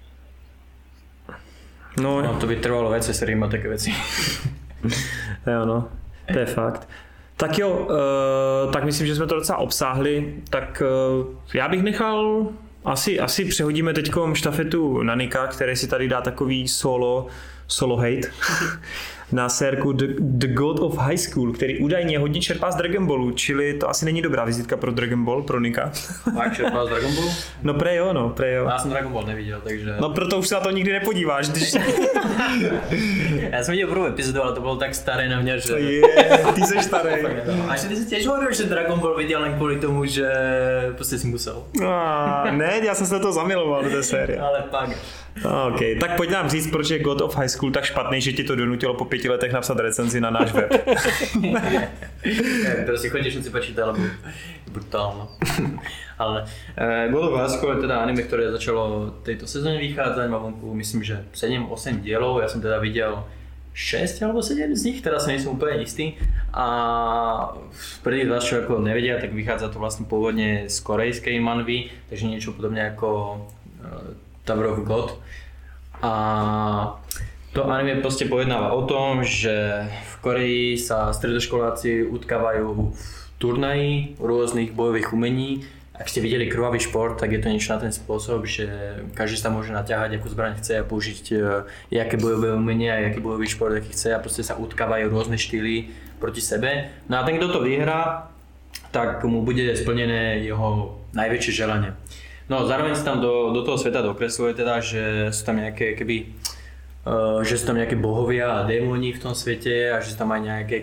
[SPEAKER 2] No to by trvalo věci, se rýma také věci.
[SPEAKER 1] Jo no, to je fakt. Tak jo, tak myslím, že jsme to docela obsáhli, tak já bych nechal, asi přehodíme teďkom štafetu na Nika, který si tady dá takový solo hate na sérku The God of High School, který údajně hodně čerpá z Dragon Ballu, čili to asi není dobrá vizitka pro Dragon Ball, pro Nika.
[SPEAKER 2] Tak čerpá z Dragon Ballu?
[SPEAKER 1] No prej jo.
[SPEAKER 2] Já jsem Dragon Ball neviděl, takže...
[SPEAKER 1] No proto už se na to nikdy nepodíváš, když...
[SPEAKER 2] Já jsem viděl prvou epizodu, ale to bylo tak staré na mě, že...
[SPEAKER 1] Ty jsi starý.
[SPEAKER 2] A že ty si těž hovoril, že Dragon Ball viděl jen kvůli tomu, že prostě si musel.
[SPEAKER 1] Ne, já jsem se to zamiloval do té série.
[SPEAKER 2] Ale pak...
[SPEAKER 1] OK, tak pojď nám říct, proč je God of High School tak špatný, že ti to donutilo po 5 letech napsat recenzi na náš web.
[SPEAKER 2] Teraz si chodíš si počítať, lebo brutálno. Ale God of High School je teda anime, ktoré začalo tejto sezóne vychádzať, má vonku myslím, že 7-8 dielov, ja som teda videl 6 alebo 7 z nich, teraz nie som úplne istý. A pre tých vás, čo ako nevedia, tak vychádza to vlastne pôvodne z korejskej manvy, takže niečo podobne ako Tower of God. A to anime proste pojednáva o tom, že v Koreji sa stredoškoláci utkávajú v turnaji rôznych bojových umení. Ak ste videli krvavý šport, tak je to niečo na ten spôsob, že každý sa môže naťahať, akú zbraň chce a použiť jaké bojové umenie a jaký bojový šport, aký chce a proste sa utkávajú rôzne štýly proti sebe. No a ten, kto to vyhrá, tak mu bude splnené jeho najväčšie želanie. No zároveň sa tam do toho sveta dokresluje teda, že sú tam nejaké že sú tam nejaké bohovia a démoni v tom svete a že sú tam aj nejaké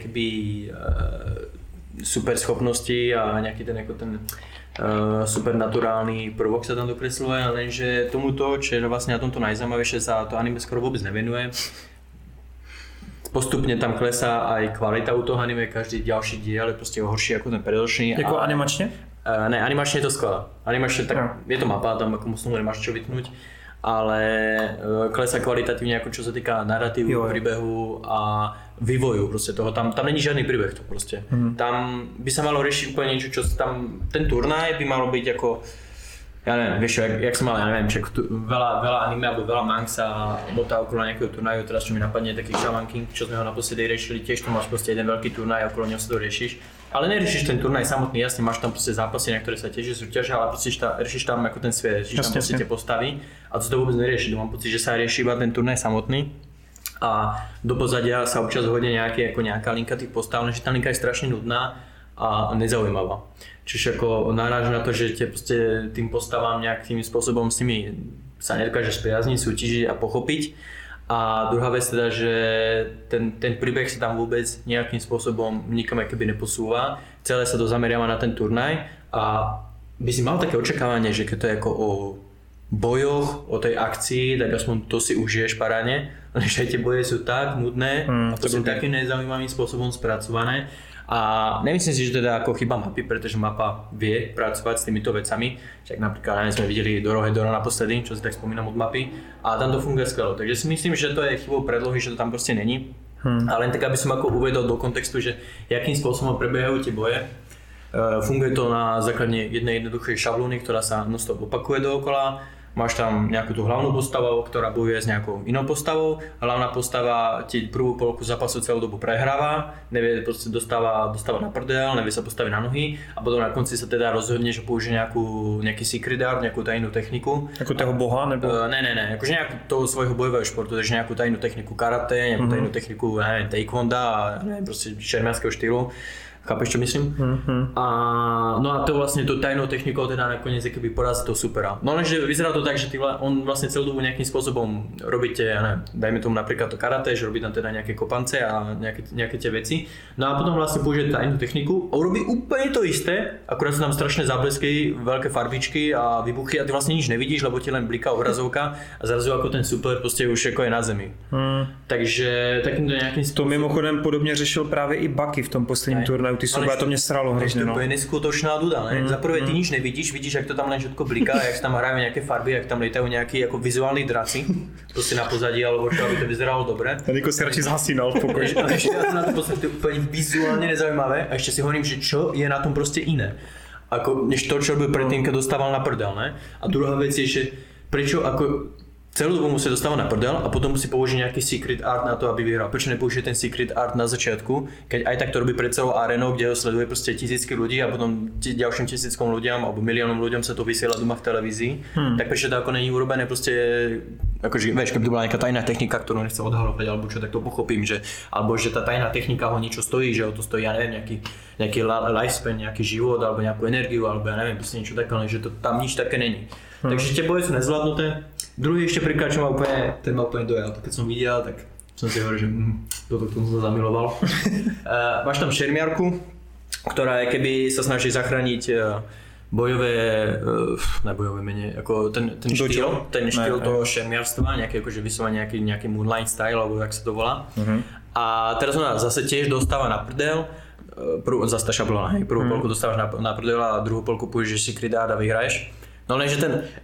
[SPEAKER 2] super schopnosti a nejaký ten supernaturálny prvok sa tam dokresluje, lenže tomuto, čo je vlastne na tomto najzaujímavejšie, sa to anime skoro vôbec nevenuje. Postupne tam klesá aj kvalita u toho anime, každý ďalší diel je proste horší ako ten predošlý.
[SPEAKER 1] Jako animačne?
[SPEAKER 2] Ne, animačne je to skvelé. Animačne tak, je to mapa, tam ako musím nemáš čo vytnúť, ale klesá kvalitatívne ako čo sa týka narratívu, príbehu a vývoju proste toho. Tam není žiadny príbeh to proste. Tam by sa malo riešiť úplne niečo, čo tam, ten turnaj by malo byť ako, ja neviem, vieš, jak som mal, ja neviem, veľa anime alebo veľa mang sa motá okolo nejakého turnaju, teraz čo mi napadne taký Shaman King, čo sme ho naposledy riešili, tiež tu máš proste jeden veľký turnaj, okolo neho sa to riešiš. Ale neriešiš ten turnaj samotný, jasne máš tam proste zápasy, na ktoré sa tiež súťažia, ale riešiš tam ako ten svet, riešiš tam proste tie postavy a to vôbec nerieši, mám pocit, že sa rieši iba ten turnaj samotný a do pozadia sa občas hodne nejaká linka tých postav, že tá linka je strašne nudná a nezaujímavá. Čiže ako naráža na to, že proste tým postavám nejakým spôsobom s nimi sa nedokáže spriazniť, súťažiť a pochopiť. A druhá vec teda, že ten príbeh sa tam vôbec nejakým spôsobom nikam akoby neposúva. Celé sa to zameriava na ten turnaj a by si mal také očakávanie, že keď to je ako o bojoch, o tej akcii, tak aspoň to si užiješ parádne. Lenže tie boje sú tak nudné a to sú takým nezaujímavým spôsobom spracované. A nemyslím si, že teda ako chyba mapy, pretože mapa vie pracovať s týmito vecami. Však napríklad sme videli Dorohedora naposledy, čo si tak spomínam od mapy. A tam to funguje skvelo. Takže si myslím, že to je chybou predlohy, že to tam proste není. A len tak, aby som ako uvedol do kontextu, že jakým spôsobom prebiehajú tie boje. Funguje to na základe jednej jednoduchej šablóny, ktorá sa non-stop opakuje dookola. Máš tam nejakú tú hlavnú postavu, ktorá bojuje s nejakou inou postavou. Hlavná postava ti prvú polku zápasu celú dobu prehráva, nevie, proste dostáva na prdel, nevie sa postaviť na nohy a potom na konci sa teda rozhodne, že použije nejaký secret art, nejakú tajnú techniku.
[SPEAKER 1] Ako toho boha nebo?
[SPEAKER 2] Ne, akože nejakú toho svojho bojového športu, takže nejakú tajnú techniku karate, nejakú tajnú techniku, neviem, taekwonda a neviem, proste šermianskeho štýlu. Chápeš, čo myslím? A no a to vlastne to tajnou technikou teda nakoniec keby porazí toho supera. No lenže vyzerá to tak, že on vlastne celú dobu nejakým spôsobom robíte, ja neviem, dajme tomu napríklad to karate, že robí tam teda nejaké kopance a nejaké tie veci. No a potom vlastne použije tajnú techniku a urobí úplne to isté, akurát sú tam strašné záblesky, veľké farbičky a výbuchy a ty vlastne nič nevidíš, lebo ti len bliká obrazovka a zrazu ako ten super prostě už jako je na zemi. Takže takýmto nejakým spôsobom.
[SPEAKER 1] To mimochodem podobně řešil právě i Bucky v tom posledním turnaji, ty super, to mě sralo hrozně.
[SPEAKER 2] To je neskutočná duda, ne? Za prvé ty nič nevidíš, vidíš, jak to tam len všetko bliká, jak tam hrajú nejaké farby, jak tam lietajú nejakí jako vizuální draci, prostě na pozadí, alebo čo, aby to vyzeralo dobre.
[SPEAKER 1] A Niko si radši zhasínal v pokoji.
[SPEAKER 2] A ešte ja na to podstate úplne vizuálne nezaujímavé a ešte si hovorím, že čo je na tom prostě iné. Ako, než to, čo robil predtým, keď dostával na prdel, ne? A druhá vec je, že prečo ako celú dobu musí dostávať na prdel a potom musí použiť nejaký secret art na to, aby vyhral. Prečo nepoužije ten secret art na začiatku, keď aj tak to robí pred celou arenou, kde ho sleduje prostě tisícky ľudí a potom ďalším tisíckom ľuďom alebo miliónom ľuďom sa to vysiela doma v televízii, tak prečo to ako není urobené prostě, akože vieš, keby to bola nejaká tajná technika, ktorú nechce odhalovať alebo čo, tak to pochopím, že alebo že tá tajná technika ho niečo stojí, že ho to stojí, ja neviem, nejaký lifespan, nejaký život alebo nejakú energiu alebo ja neviem, prostě niečo také, že to tam nič také není. Takže tie boje sú nezvládnuté. Druhý ešte príklad, čo ma úplne dojal, keď som videl, tak som si hovoril, že toto som sa zamiloval. Máš tam šermiarku, ktorá keby sa snaží zachrániť bojové menej, ako ten štýl toho šermiarstva, nejaké akože vyslovene nejaký moonlight style, alebo jak sa to volá. A teraz ona zase tiež dostáva na prdel, zase tá šablona, hej, prvú polku dostávaš na prdel a druhú polku použiješ secret art a vyhraješ. No lenže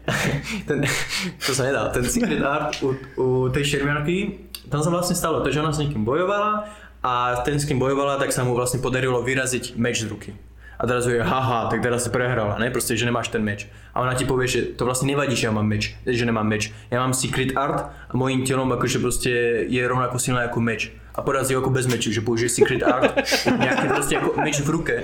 [SPEAKER 2] to sa nedá, ten secret art u tej šermiarky, tam sa vlastne stalo to, že ona s niekým bojovala a ten s kým bojovala, tak sa mu vlastne podarilo vyraziť meč z ruky. A teraz je, haha, tak teraz si prehrala, ne? Proste, že nemáš ten meč. A ona ti povie, že to vlastne nevadí, že ja mám meč, že nemám meč. Ja mám secret art a mojím telom akože proste je rovnako silná ako meč. A porazí ho ako bez meču, že použije secret art, nejaký proste ako meč v ruke.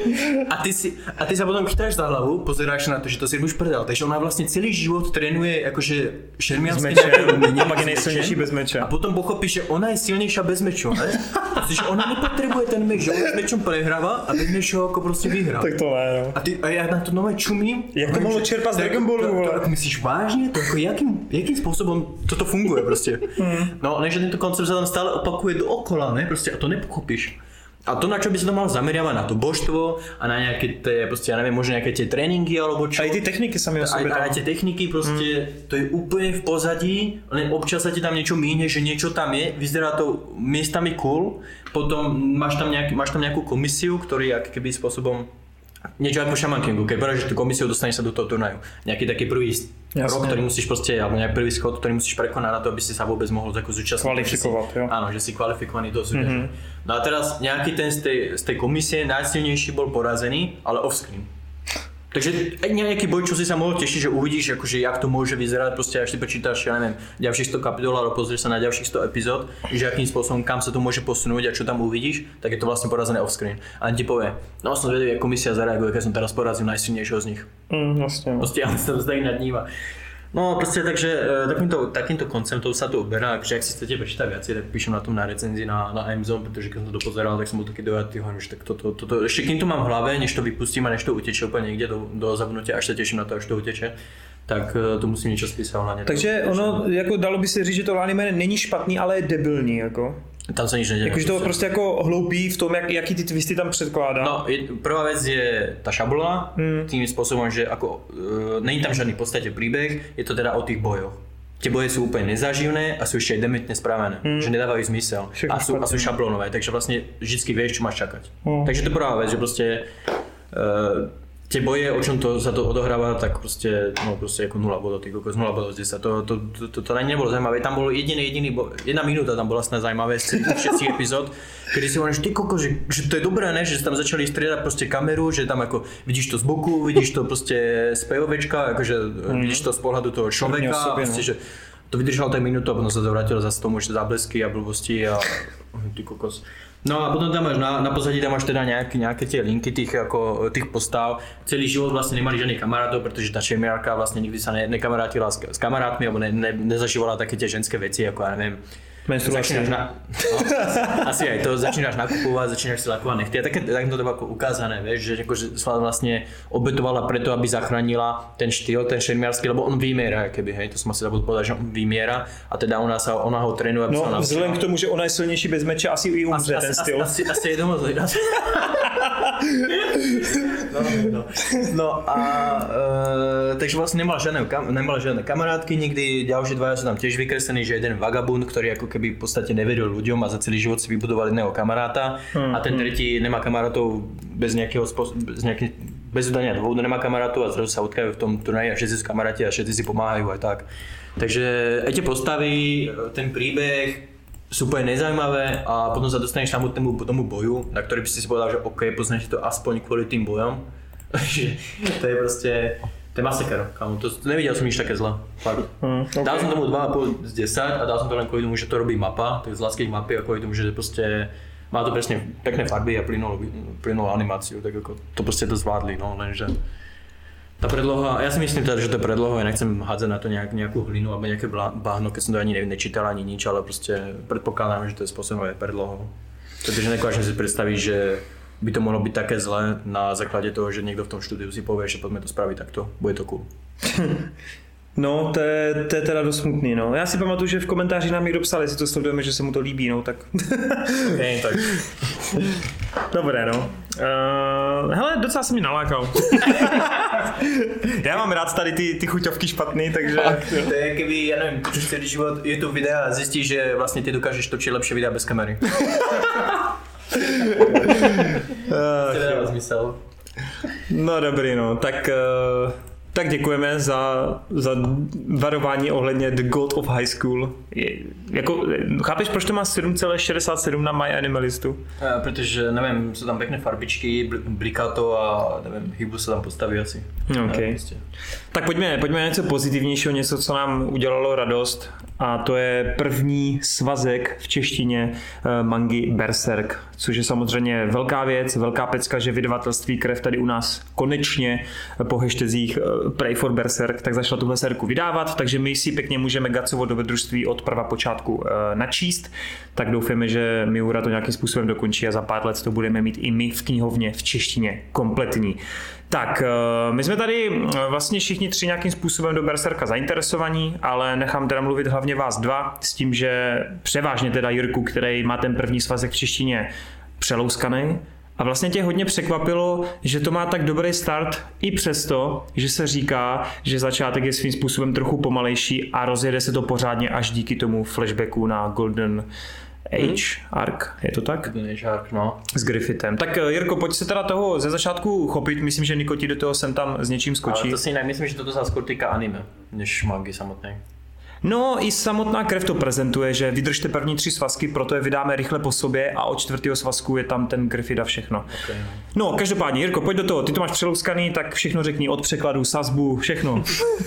[SPEAKER 2] A ty sa potom chytáš za hlavu, pozeráš na to, že to si už prdel. Takže ona vlastne celý život trénuje akože šermiansky umenie.
[SPEAKER 1] A pak je nejsilnější bez meče.
[SPEAKER 2] A potom pochopíš, že ona je silnější bez meču, ne? Protože ona nepotrebuje ten meč, že ona s mečom prehráva a bez meču ho ako proste vyhrá.
[SPEAKER 1] Tak to ne, no.
[SPEAKER 2] A ja na to nové čumím.
[SPEAKER 1] Jak to mohlo čerpat z Dragon Ballu, vole?
[SPEAKER 2] To myslíš vážne? To ako jakým spôsobom toto funguje prostě? No, než tento koncept sa tam stále opakuje dookola, ne? Prostě a to nepochopíš. A to, na čo by sa to mal zameriavať, na to božstvo a na nejaké tie, prostě, ja neviem, možno nejaké tie tréninky alebo čo.
[SPEAKER 1] A i ty techniky sami o sobě.
[SPEAKER 2] A tie techniky prostě, to je úplne v pozadí, len občas sa ti tam niečo míne, že niečo tam je, vyzerá to miestami cool, potom máš tam nejakú komisiu, ktorý jak keby spôsobom niečo ako Shaman Kingu, keď podáš tú komisiu, dostaneš sa do toho turnaju. Nejaký taký prvý rok, ktorý musíš proste, alebo nejaký prvý schod, ktorý musíš prekonať na to, aby si sa vôbec mohol takú zúčastniť.
[SPEAKER 1] Kvalifikovať, jo.
[SPEAKER 2] Áno, že si kvalifikovaný do súťaže. No a teraz nejaký ten z tej komisie najsilnejší bol porazený, ale off-screen. Takže nejaký boj, čo si sa mohol tešiť, že uvidíš, akože jak to môže vyzerať, proste až si počítaš, ja neviem, ďalších 100 kapitol, alebo pozrieš sa na ďalších 100 epizód, že akým spôsobom, kam sa to môže posunúť a čo tam uvidíš, tak je to vlastne porazené off-screen. A ti povie, no som zvedavý, jak komisia zareaguje, keď som teraz porazil najsilnejšieho z nich.
[SPEAKER 1] Vlastne.
[SPEAKER 2] Proste ja sa zdají nad ním. No prostě, takže takýmto konceptom sa to uberá, takže ak si chcete prečítať viacej, tak píšem na tom na recenzii na Amazon, protože keď som to dopozeral, tak som bol taký dojatý, že tak toto ešte kým to mám v hlave, než to vypustím a než to uteče úplně někde do zabudnutia, až sa teším na to, až to uteče, tak to musím niečo spísať hlavne.
[SPEAKER 1] Takže ono, jako dalo by se říct, že to anime není špatný, ale je debilní, jako.
[SPEAKER 2] Tam sa nič neděje.
[SPEAKER 1] Jakože to prostě jako hloupý v tom, jaký ty twisty tam předkládá.
[SPEAKER 2] No, prvá vec je ta šablona, tým spôsobom, že ako není tam žádný v podstate príbeh, je to teda o tých bojoch. Tie boje sú úplne nezaživné a sú ešte aj dementne spravené, že nedávajú zmysel a sú šablonové, takže vlastne vždycky vieš, čo máš čakať. Takže to je prvá vec, že proste tie boje, o čom sa to odohráva, tak proste, no proste ako 0 bodov, ty kokos, 0 bodov z 10, to ani nebolo zaujímavé, tam bolo jediný jedna minúta tam bola snad zaujímavé z celých 6 epizód, kedy si hovoríš, ty kokos, že to je dobré, ne, že tam začali striedať proste kameru, že tam ako vidíš to z boku, vidíš to proste z POVčka, akože vidíš to z pohľadu toho človeka, proste, že to vydržalo tak minútu a potom sa to vrátilo zase tomu, že záblesky a blbosti a ty kokos. No a potom tam máš na pozadí tam máš teda nejaké tie linky tých postav. Celý život vlastne nemali žiadnych kamarátov, pretože tá šermiarka vlastne nikdy sa nekamarátila s kamarátmi alebo nezažívala také tie ženské veci, ako ja neviem, začínaš asi aj to, začínaš nakupovat, začínaš si lakovat nechty. Tak to bylo ukázané, vieš, že akože vlastne obetovala preto, aby zachránila ten štýl, ten šermiarský, lebo on vymiera, keby, hej, to som asi zabudol povedať, že on vymiera a teda ona ho trénuje.
[SPEAKER 1] No, vzhledem k tomu, že ona je silnější bez meče, asi i umře ten styl.
[SPEAKER 2] Asi je tomu No a takže vlastne nemal žiadne kamarátky nikdy, ďalšie dvaja sú tam tiež vykreslení, že jeden vagabund, ktorý ako keby v podstate nevedel ľuďom a za celý život si vybudoval jedného kamaráta a ten tretí nemá kamarátov bez udania dôvodu nemá kamarátov a zrazu sa utkajú v tom turnaji a všetci sú kamaráti a všetci si pomáhajú aj tak. Takže tie postavy, ten príbeh sú úplne nezaujímavé a potom sa dostaneš samotnému tomu boju, na ktorý by si povedal, že OK, poznáš to aspoň kvôli tým bojom. To je proste, to je masaker, kámo, to nevidel som nič také zle, fakt. Okay. Dal som tomu 2,5 z 10 a dal som to len kvôli tomu, že to robí mapa, tak z láských mapy a kvôli tomu, že proste má to presne pekné farby a plynulú animáciu, tak ako to proste to zvládli, no, lenže tá predloha, ja si myslím teda, že to je predloha, ja nechcem hádzať na to nejakú hlinu alebo nejaké bahno, keď som to ani nečítal ani nič, ale proste predpokladám, že to je spôsobené predlohou. Pretože nedokážem si predstaviť, že by to mohlo byť také zlé na základe toho, že niekto v tom štúdiu si povie, že poďme to spraviť takto, bude to cool.
[SPEAKER 1] No, to je teda dost smutný, no. Já si pamatuju, že v komentáři nám někdo psal, jestli to sledujeme, že se mu to líbí, no, tak...
[SPEAKER 2] Okay, tak.
[SPEAKER 1] Dobré, no. Hele, docela se mi nalákal. Já mám rád tady ty chuťovky špatný, takže...
[SPEAKER 2] To je keby, ja neviem, točíš celý život YouTube videa a zistíš, že vlastne ty dokážeš točiť lepšie videa bez kamery. To nedává zmysel.
[SPEAKER 1] No dobrý, no, tak děkujeme za varování ohledně The God of High School. Chápeš, proč to má 7,67 na My Animalistu?
[SPEAKER 2] Protože, nevím, jsou tam pěkné farbičky, bliká to a nevím, hýbu se tam postaví asi.
[SPEAKER 1] Okay. Tak pojďme na něco pozitivnějšího, něco, co nám udělalo radost. A to je první svazek v češtině mangy Berserk, což je samozřejmě velká věc, velká pecka, že vydavatelství Krev tady u nás konečně po hashtazích Pray for Berserk tak začala tuhle sérku vydávat, takže my si pěkně můžeme Gacovo dobrodružství od prvapočátku načíst, tak doufáme, že Miura to nějakým způsobem dokončí a za pár let to budeme mít i my v knihovně v češtině kompletní. Tak, my jsme tady vlastně všichni tři nějakým způsobem do Berserka zainteresovaní, ale nechám teda mluvit hlavně vás dva s tím, že převážně teda Jirku, který má ten první svazek v češtině přelouskaný. A vlastně tě hodně překvapilo, že to má tak dobrý start i přesto, že se říká, že začátek je svým způsobem trochu pomalejší a rozjede se to pořádně až díky tomu flashbacku na Golden Age Arc, je to tak?
[SPEAKER 2] Golden Age Arc, no.
[SPEAKER 1] S Griffithem. Tak Jirko, pojď se teda toho ze začátku chopit, myslím, že Niko ti do toho sem tam s něčím skočí. Ale
[SPEAKER 2] to si jinak myslím, že toto se skôr týká anime, než mangy samotné.
[SPEAKER 1] No i samotná Krev to prezentuje, že vydržte první 3 svazky, proto je vydáme rychle po sobě a od 4. svazku je tam ten Griffith a všechno. Okay. No, každopádně, Jirko, pojď do toho, ty to máš přelouskaný, tak všechno řekni od překladu, sazbu, všechno.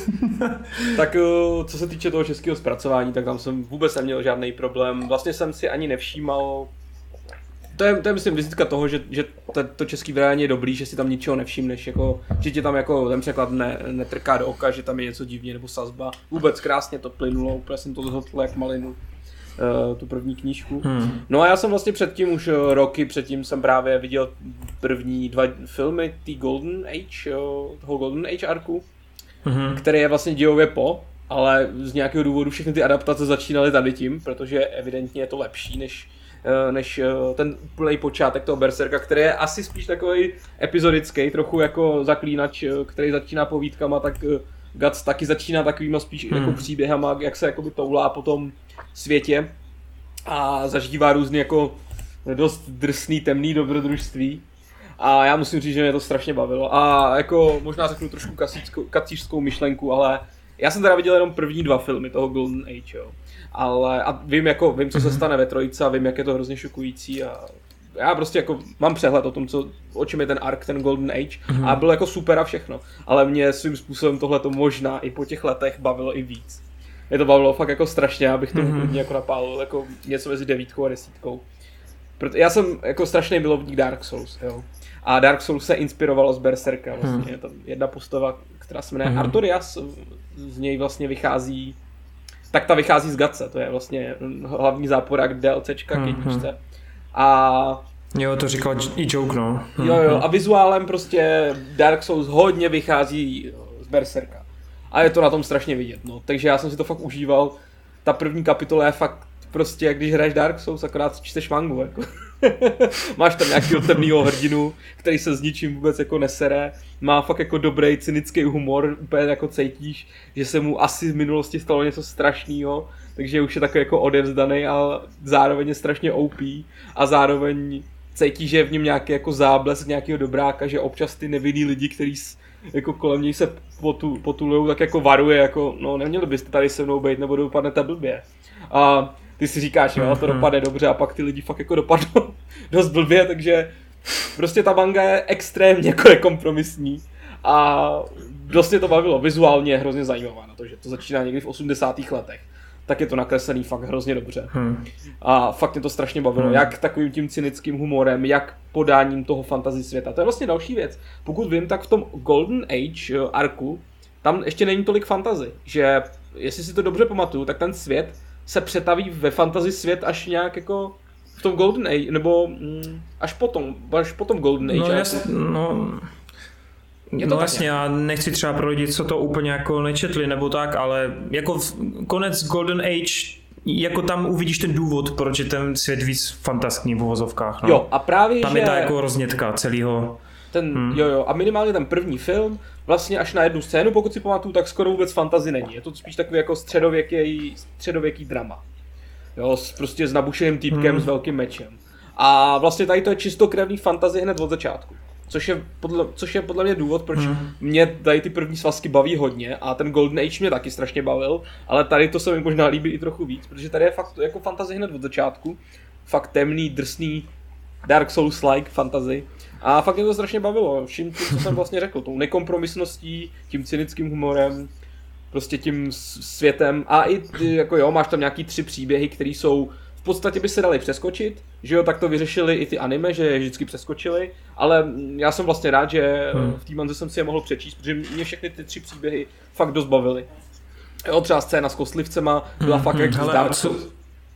[SPEAKER 3] Tak co se týče toho českého zpracování, tak tam jsem vůbec neměl žádný problém. Vlastně jsem si ani nevšímal. To je myslím vizitka toho, že to český vydání je dobrý, že si tam ničeho nevšimneš, jako, že ti tam jako ten překlad netrká do oka, že tam je něco divně nebo sazba. Vůbec krásně to plynulo, úplně jsem to zhodl jak malinu, tu první knížku. No a já jsem vlastně předtím, už roky předtím jsem právě viděl první 2 filmy té Golden Age, toho Golden Age arku, který je vlastně dějově po, ale z nějakého důvodu všechny ty adaptace začínaly tady tím, protože evidentně je to lepší než ten úplný počátek toho Berserka, který je asi spíš takový epizodický, trochu jako Zaklínač, který začíná povídkama, tak Guts taky začíná takovýma spíš jako příběhama, jak se jakoby toulá po tom světě a zažívá různý jako dost drsný, temný dobrodružství. A já musím říct, že mě to strašně bavilo. A jako možná řeknu trošku kacířskou myšlenku, ale já jsem teda viděl jenom první 2 filmy toho Golden Age, jo. Ale a vím, co se stane ve trojice a vím, jak je to hrozně šokující a já prostě jako mám přehled o tom, o čem je ten arc, ten Golden Age a bylo jako super a všechno, ale mě svým způsobem tohleto možná i po těch letech bavilo i víc. Mě to bavilo fakt jako strašně, abych to hodně jako napálil, jako něco mezi 9 a 10. Já jsem jako strašný milovník Dark Souls, jo. A Dark Souls se inspirovalo z Berserka, vlastně je tam jedna postava, která se jmenuje Artorias, z něj vlastně vychází tak ta vychází z Gatse, to je vlastně hlavní záporák DLCčka k jedničce. A
[SPEAKER 1] jo, to říkal i Joke, no.
[SPEAKER 3] Jo, a vizuálem prostě Dark Souls hodně vychází z Berserka. A je to na tom strašně vidět, no. Takže já jsem si to fakt užíval. Ta první kapitola je fakt prostě, jak když hraješ Dark Souls, akorát čteš mangu, jako. Máš tam nějakýho temnýho hrdinu, který se s ničím vůbec jako nesere. Má fakt jako dobrý cynický humor, úplně jako cítíš, že se mu asi v minulosti stalo něco strašného, takže už je takový jako odevzdaný, ale zároveň je strašně OP a zároveň cítíš, že je v něm nějaký jako záblesk nějakého dobráka, že občas ty nevinný lidi, kteří jako kolem něj se potulujou, tak jako varuje, jako no neměli byste tady se mnou být, nebo dopadnete blbě. A ty si říkáš, jo, to dopadne dobře a pak ty lidi fakt jako dopadnou dost blbě, takže prostě ta manga je extrémně jako nekompromisní a dost mě to bavilo, vizuálně je hrozně zajímavá na to, že to začíná někdy v 80. letech, tak je to nakreslený fakt hrozně dobře. A fakt mě to strašně bavilo, jak takovým tím cynickým humorem, jak podáním toho fantasy světa. To je vlastně další věc. Pokud vím, tak v tom Golden Age arku, tam ještě není tolik fantasy, že jestli si to dobře pamatuju, tak ten svět se přetaví ve fantasy svět až nějak jako v tom Golden Age, nebo až potom Golden Age.
[SPEAKER 1] No jasně, no jasně, já nechci třeba pro lidi, co to úplně jako nečetli nebo tak, ale jako konec Golden Age, jako tam uvidíš ten důvod, proč je ten svět víc fantastický v uvozovkách. No.
[SPEAKER 3] Jo, a právě
[SPEAKER 1] tam
[SPEAKER 3] že
[SPEAKER 1] je ta jako roznětka celého.
[SPEAKER 3] Jo, a minimálně ten první film, vlastně až na jednu scénu, pokud si pamatuju, tak skoro vůbec fantasy není. Je to spíš takový jako středověký drama. Jo, prostě s nabušeným týpkem s velkým mečem. A vlastně tady to je čistokrevný fantasy hned od začátku. Což je podle mě důvod, proč mě tady ty první svazky baví hodně a ten Golden Age mě taky strašně bavil, ale tady to se mi možná líbí i trochu víc, protože tady je fakt jako fantasy hned od začátku. Fakt temný, drsný, Dark Souls-like fantasy. A fakt mě to strašně bavilo, vším tím, co jsem vlastně řekl, tou nekompromisností, tím cynickým humorem, prostě tím světem a i jako jo, máš tam nějaký 3 příběhy, které jsou v podstatě by se dali přeskočit, že jo, tak to vyřešili i ty anime, že je vždycky přeskočili, ale já jsem vlastně rád, že v té manze jsem si je mohl přečíst, protože mě všechny ty 3 příběhy fakt dost bavily. Jo, třeba scéna s kostlivcema byla fakt jak z Dark Souls.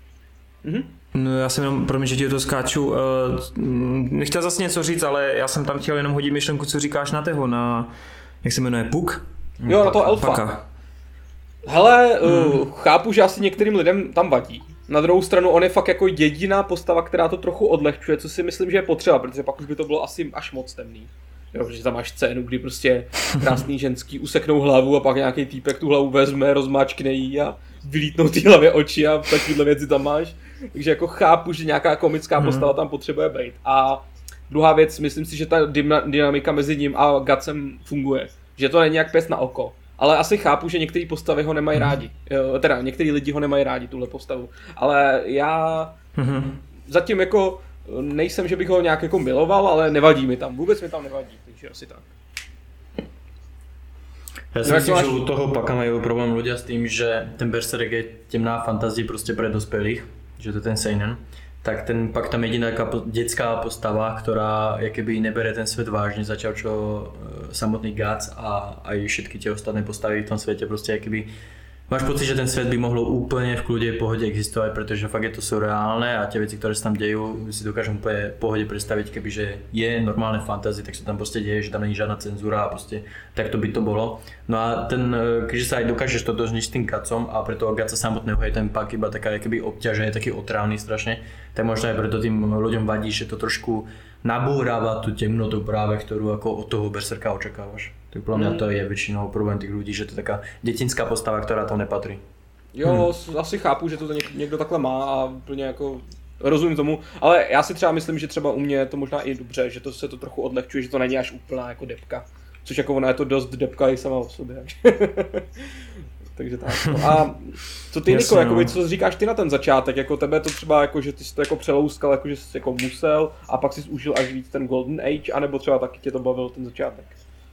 [SPEAKER 1] No já jsem jenom, promiň, že ti to skáču, nechtěl zase něco říct, ale já jsem tam chtěl jenom hodit myšlenku, co říkáš na toho, na, jak se jmenuje, Puk?
[SPEAKER 3] Jo, na toho elfa. Paka. Hele, chápu, že asi některým lidem tam vadí. Na druhou stranu on je fakt jako jediná postava, která to trochu odlehčuje, co si myslím, že je potřeba, protože pak už by to bylo asi až moc temný. Jo, protože tam máš scénu, kdy prostě krásný ženský useknou hlavu a pak nějaký týpek tu hlavu vezme, rozmáčkne jí a vylítnou ty hlavě oči a takovýhle věci tam máš. Takže jako chápu, že nějaká komická postava tam potřebuje být. A druhá věc, myslím si, že ta dynamika mezi ním a Gutsem funguje. Že to není jak pes na oko. Ale asi chápu, že některé postavy ho nemají rádi. Teda některý lidi ho nemají rádi, tuhle postavu. Ale já zatím jako nejsem, že bych ho nějak jako miloval, ale nevadí mi tam. Vůbec mi tam nevadí, takže asi tak.
[SPEAKER 2] Ja si myslím, že u toho Paka majú problém ľudia s tým, že ten Berserk je temná fantázia proste pre dospelých, že to je ten seinen. Tak ten Pak tam jediná detská postava, ktorá keby nebere ten svet vážne, začal čo samotný Guts a aj všetky tie ostatné postavy v tom svete proste keby máš pocit, že ten svet by mohlo úplne v kľude, pohode existovať, pretože fakt je to surreálne a tie veci, ktoré sa tam dejú, si dokážem úplne v pohode predstaviť, kebyže je normálne fantasy, tak sa tam proste deje, že tam není žiadna cenzúra a proste takto by to bolo. No a ten, keďže sa aj dokážeš to dožniť s tým Gutsom a pre toho Gutsa samotného je ten Pak iba taká keby obťaž, je taký otrávny strašne, tak možno aj preto tým ľuďom vadí, že to trošku nabúrava tú temnotu práve, ktorú ako od toho Berserka očakávaš. Tak podľa mňa to je väčšinou problém tých ľudí, že to je taká detinská postava, ktorá tam nepatrí.
[SPEAKER 3] Jo, asi chápu, že to někdo takhle má a úplně jako rozumím tomu, ale já si třeba myslím, že třeba u mě je to možná i dobře, že to se to trochu odlehčuje, že to není až úplná jako depka. Což jako ona je to dost depka i sama o sobě. Takže tak. No. A co ty, Niko, jakoby, co říkáš ty na ten začátek? Jako tebe to třeba, jako, že ty jsi to jako přelouskal, jako, že jsi jako musel a pak jsi užil až víc ten Golden Age, anebo třeba taky tě to bavil ten začátek?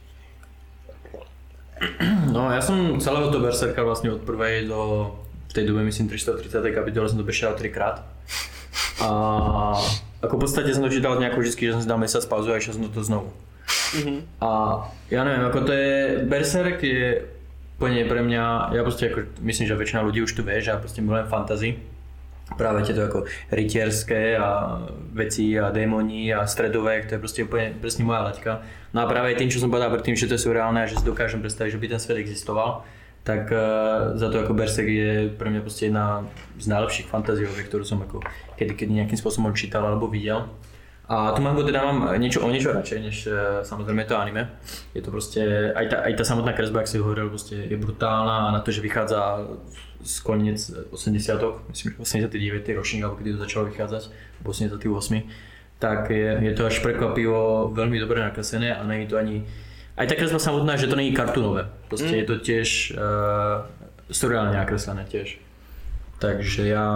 [SPEAKER 2] No ja som celého toho Berserka vlastne od prvej do v tej dobe myslím 330. kapitole som to bešiel 3-krát. A ako v podstate som to čítal nejako vždycky, že som si dal mesiac pauzu a išiel som to znovu. A ja neviem, ako to je, Berserk je Úplně pre mňa, ja proste ako, myslím, že väčšina ľudí už tu vie, že ja proste milujem fantasy. Práve tieto ako rytierské a veci a démoni a stredovek, to je proste úplne presne moja laťka. No a práve tým, čo som povedal predtým, že to je surreálne a že si dokážem predstaviť, že by ten svet existoval, tak za to ako Berserk je pre mňa proste jedna z najlepších fantaziovek, ktorú som ako kedy nejakým spôsobom čítal alebo videl. A tu mangu teda mám o niečo radšej, než samozrejme to anime. Je to proste, aj tá samotná kresba, jak si hovoril, proste je brutálna a na to, že vychádza z koniec 80-tok, myslím, že 89. ročník, alebo kedy to začalo vychádzať, v 88. Tak je to až prekvapivo veľmi dobre nakreslené a nie je to ani... Aj tá kresba samotná, že to nie je kartúnové, proste je to tiež surreálne nakreslené tiež. Takže ja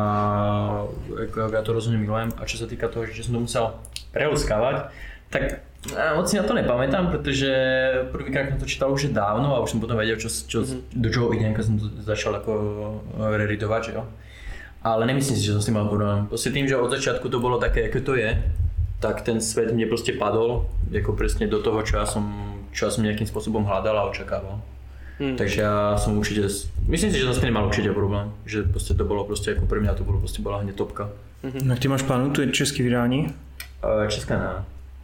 [SPEAKER 2] to rozhodne milujem a čo sa týka toho, že som to musel preluskávať, tak moc si na to nepamätám, pretože prvýkrát som to čítal už dávno a už som potom vedel, do čoho idem, keď som to začal ako reridovať, že jo. Ale nemyslím si, že som s tým mal problém. Proste tým, že od začiatku to bolo také, ako to je, tak ten svet mne proste padol, ako presne do toho, čo ja som nejakým spôsobom hľadal a očakával. Takže ja som určite, myslím si, že zase nemal určite problém, že proste to bolo proste, ako pre mňa to bolo proste bola hneď topka.
[SPEAKER 1] Jak ty máš plánu, tu je český vydání?
[SPEAKER 2] Česká ne.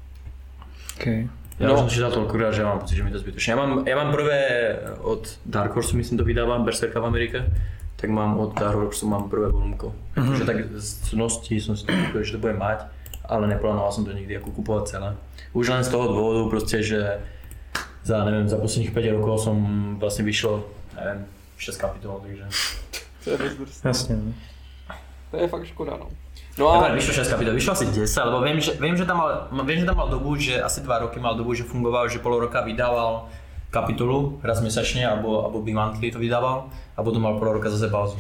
[SPEAKER 1] Okay.
[SPEAKER 2] Ja už som čítal toľkokrát, že mám pocit, že mi to zbytočne. Ja mám prvé od Dark Horse, myslím, to vydávam, Berserka v Amerike, tak mám od Dark Horse mám prvé volumko. Takže tak z cnosti som si to kúpil, že to budem mať, ale neplánoval som to nikdy ako kupovať celé. Už len z toho dôvodu proste, že za posledných 5 rokov som vlastne vyšlo, 6 kapitol, takže...
[SPEAKER 3] To je dost drsné.
[SPEAKER 1] Jasně.
[SPEAKER 3] To je fakt škoda, no. No a...
[SPEAKER 2] Vyšlo 6 kapitol, vyšlo asi 10, lebo viem, že tam mal dobu, že asi 2 roky mal dobu, že fungoval, že pol roka vydával kapitolu raz mesačne, alebo bi-monthly to vydával a potom mal pol roka zase pauzu.